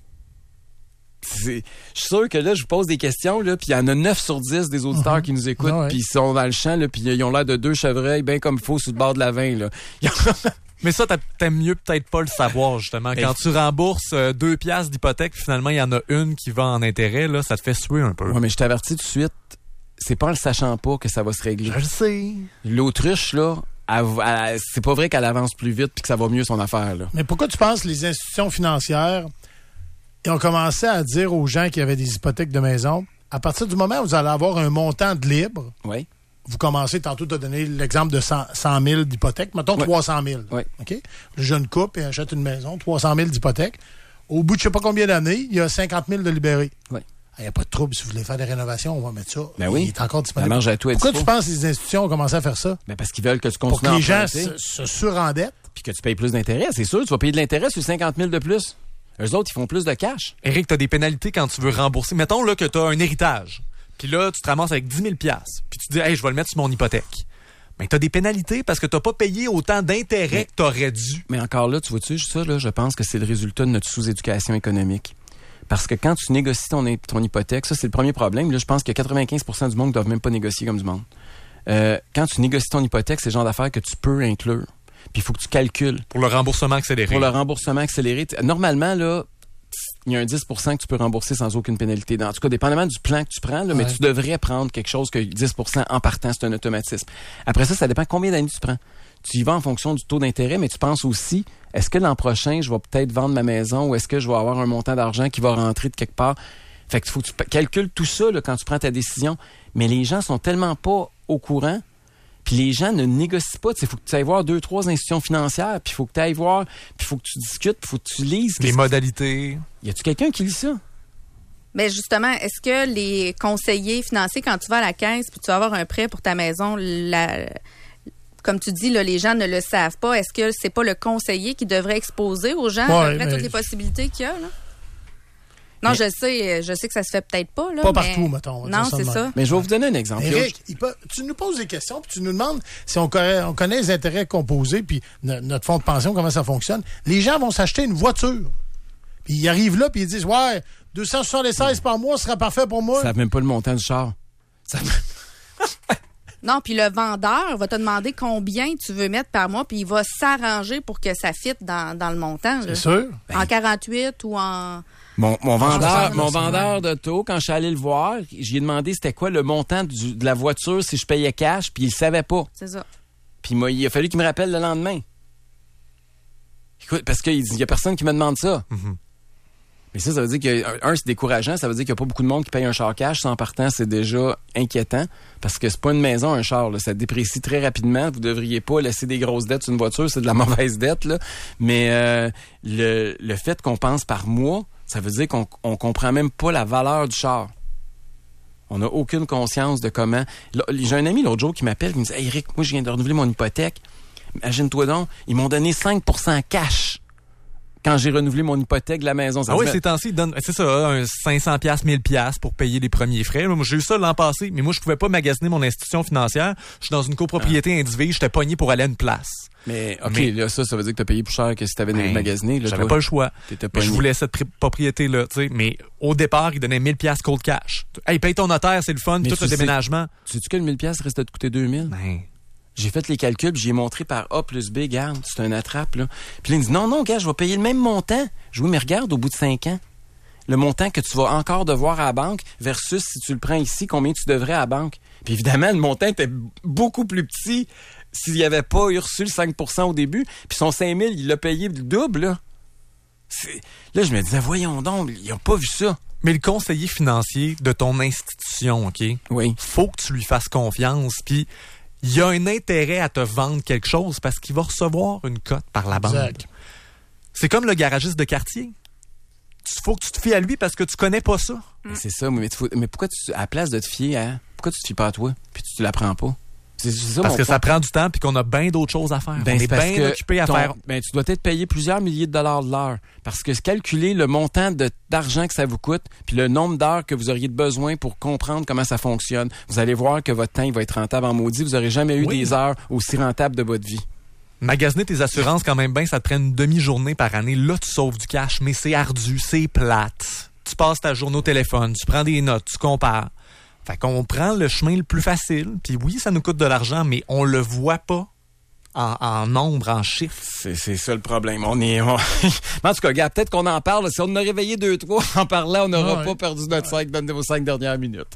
C'est... Je suis sûr que là, je vous pose des questions, là, puis il y en a neuf sur dix des auditeurs mm-hmm. qui nous écoutent, ah puis ouais. ils sont dans le champ, là, puis ils ont l'air de deux chevreuils bien comme il faut sur le bord de la veine. Là.
Mais ça, t'aimes mieux peut-être pas le savoir, justement. Quand tu rembourses euh, deux piastres d'hypothèque, finalement, il y en a une qui va en intérêt, là, ça te fait suer un peu.
Ouais, mais je t'avertis tout de suite, c'est pas en le sachant pas que ça va se régler.
Je le sais.
L'autruche, là, elle, elle, c'est pas vrai qu'elle avance plus vite puis que ça va mieux son affaire, là.
Mais pourquoi tu penses que les institutions financières ils ont commencé à dire aux gens qui avaient des hypothèques de maison, à partir du moment où vous allez avoir un montant de libre,
oui.
vous commencez tantôt de donner l'exemple de cent mille d'hypothèque, mettons oui. trois cent mille.
Oui.
OK? Le jeune couple achète une maison, trois cent mille d'hypothèque. Au bout de je sais pas combien d'années, il y a cinquante mille de libérés.
Oui.
Il n'y a pas de trouble. Si vous voulez faire des rénovations, on va mettre ça.
Ben oui.
Il est encore disponible.
La marge à tout
Pourquoi
tu
penses que les institutions ont commencé à faire ça?
Ben parce qu'ils veulent que tu continues
Pour que les gens
se,
se surendettent.
Puis que tu payes plus d'intérêt. C'est sûr, tu vas payer de l'intérêt sur cinquante mille de plus. Eux autres, ils font plus de cash.
Éric, tu as des pénalités quand tu veux rembourser. Mettons là, que tu as un héritage. Puis là, tu te ramasses avec dix mille dollars. Puis tu te dis, hey, je vais le mettre sur mon hypothèque. Mais tu as des pénalités parce que tu n'as pas payé autant d'intérêt mais, que tu aurais dû.
Mais encore là, tu vois-tu, ça, là, je pense que c'est le résultat de notre sous-éducation économique. Parce que quand tu négocies ton, ton hypothèque, ça, c'est le premier problème. Là, je pense que quatre-vingt-quinze pour cent du monde ne doivent même pas négocier comme du monde. Euh, quand tu négocies ton hypothèque, c'est le genre d'affaires que tu peux inclure. Puis il faut que tu calcules.
Pour le remboursement accéléré.
Pour le remboursement accéléré. Normalement, là, il y a un dix pour cent que tu peux rembourser sans aucune pénalité. En tout cas, dépendamment du plan que tu prends, là, ouais. mais tu devrais prendre quelque chose que dix pour cent en partant, c'est un automatisme. Après ça, ça dépend combien d'années tu prends. Tu y vas en fonction du taux d'intérêt, mais tu penses aussi, est-ce que l'an prochain, je vais peut-être vendre ma maison ou est-ce que je vais avoir un montant d'argent qui va rentrer de quelque part? Fait que faut que tu calcules tout ça là, quand tu prends ta décision. Mais les gens sont tellement pas au courant. Puis les gens ne négocient pas. Il faut que tu ailles voir deux, trois institutions financières, puis il faut que tu ailles voir, puis il faut que tu discutes, puis il faut que tu lises.
Les modalités.
Y a-tu quelqu'un qui lit ça?
Mais justement, est-ce que les conseillers financiers, quand tu vas à la caisse, puis tu vas avoir un prêt pour ta maison, la, comme tu dis, là, les gens ne le savent pas. Est-ce que c'est pas le conseiller qui devrait exposer aux gens
ouais,
à peu près toutes les possibilités qu'il y a? Là? Non,
mais,
je sais, je sais que ça se fait peut-être pas. Là,
pas
mais...
partout, mettons.
Non, c'est ça.
Mais je vais vous donner un exemple.
Éric, il peut, tu nous poses des questions, puis tu nous demandes si on connaît, on connaît les intérêts composés, puis no, notre fonds de pension, comment ça fonctionne. Les gens vont s'acheter une voiture. Puis ils arrivent là, puis ils disent, ouais, deux cent soixante-seize par mois sera parfait pour moi.
Ça ne savent même pas le montant du char. Ça...
Non, puis le vendeur va te demander combien tu veux mettre par mois, puis il va s'arranger pour que ça fitte dans, dans le montant.
C'est sûr.
En quarante-huit ou en...
Mon, mon vendeur, mon vendeur d'auto, quand je suis allé le voir, j'ai demandé c'était quoi le montant du, de la voiture si je payais cash, puis il savait pas.
C'est ça.
Puis moi, il a fallu qu'il me rappelle le lendemain. Écoute, parce qu'il y a personne qui me demande ça. Mm-hmm. Mais ça, ça veut dire que, un, c'est décourageant, ça veut dire qu'il n'y a pas beaucoup de monde qui paye un char cash. Ça, en partant, c'est déjà inquiétant, parce que c'est pas une maison, un char, là. Ça déprécie très rapidement. Vous devriez pas laisser des grosses dettes sur une voiture, c'est de la mauvaise dette, là. Mais euh, le, le fait qu'on pense par mois, ça veut dire qu'on on comprend même pas la valeur du char. On n'a aucune conscience de comment... Là, j'ai un ami l'autre jour qui m'appelle, qui me dit hey, « Éric, moi, je viens de renouveler mon hypothèque. Imagine-toi donc, ils m'ont donné cinq pour cent cash quand j'ai renouvelé mon hypothèque de la maison. »
Ah oui, ces temps-ci, ils donnent, c'est ça, un cinq cents piastres, mille piastres pour payer les premiers frais. Moi, j'ai eu ça l'an passé, mais moi, je pouvais pas magasiner mon institution financière. Je suis dans une copropriété ah. individuelle, j'étais pogné pour aller à une place.
Mais, OK, mais, là, ça, ça veut dire que t'as payé plus cher que si t'avais ben, magasiné. Là,
j'avais
toi,
pas le choix. Je voulais cette pri- propriété-là, tu sais. Mais au départ, ils donnaient mille piastres cold cash. Hey, paye ton notaire, c'est le fun, tout le déménagement.
Tu sais-tu que le mille piastres reste à te coûter deux mille?
Ben.
J'ai fait les calculs, j'y ai montré par A plus B, garde, c'est un attrape, là. Puis là, il me dit, non, non, gars, je vais payer le même montant. Je dis, oui, mais regarde, au bout de cinq ans, le montant que tu vas encore devoir à la banque versus si tu le prends ici, combien tu devrais à la banque. Puis évidemment, le montant était beaucoup plus petit s'il n'y avait pas eu reçu le cinq pour cent au début. Puis son cinq mille, il l'a payé le double, là. C'est... Là, je me disais, voyons donc, ils n'ont pas vu ça.
Mais le conseiller financier de ton institution, OK?
Oui.
Faut que tu lui fasses confiance, puis il y a un intérêt à te vendre quelque chose parce qu'il va recevoir une cote par la banque. Exact. C'est comme le garagiste de quartier. Il faut que tu te fies à lui parce que tu connais pas ça.
Mais c'est ça, mais, faut, mais pourquoi tu, à la place de te fier à... Pourquoi tu te fies pas à toi puis tu l'apprends pas?
C'est, c'est ça, parce que point. Ça prend du temps puis qu'on a bien d'autres choses à faire.
Ben,
on est bien occupé à
ton,
faire.
Ben, tu dois être payé plusieurs milliers de dollars de l'heure. Parce que calculer le montant de, d'argent que ça vous coûte puis le nombre d'heures que vous auriez besoin pour comprendre comment ça fonctionne, vous allez voir que votre temps il va être rentable en maudit. Vous n'aurez jamais eu oui. des heures aussi rentables de votre vie.
Magasiner tes assurances quand même bien, ça te prend une demi-journée par année. Là, tu sauves du cash, mais c'est ardu, c'est plate. Tu passes ta journée au téléphone, tu prends des notes, tu compares. Fait qu'on prend le chemin le plus facile. Puis oui, ça nous coûte de l'argent, mais on le voit pas en, en nombre, en chiffres.
C'est, c'est ça le problème. On est... On... en tout cas, gars, peut-être qu'on en parle. Si on en a réveillé deux, trois en parlant, on n'aura ah ouais. pas perdu notre cinq dans nos cinq dernières minutes.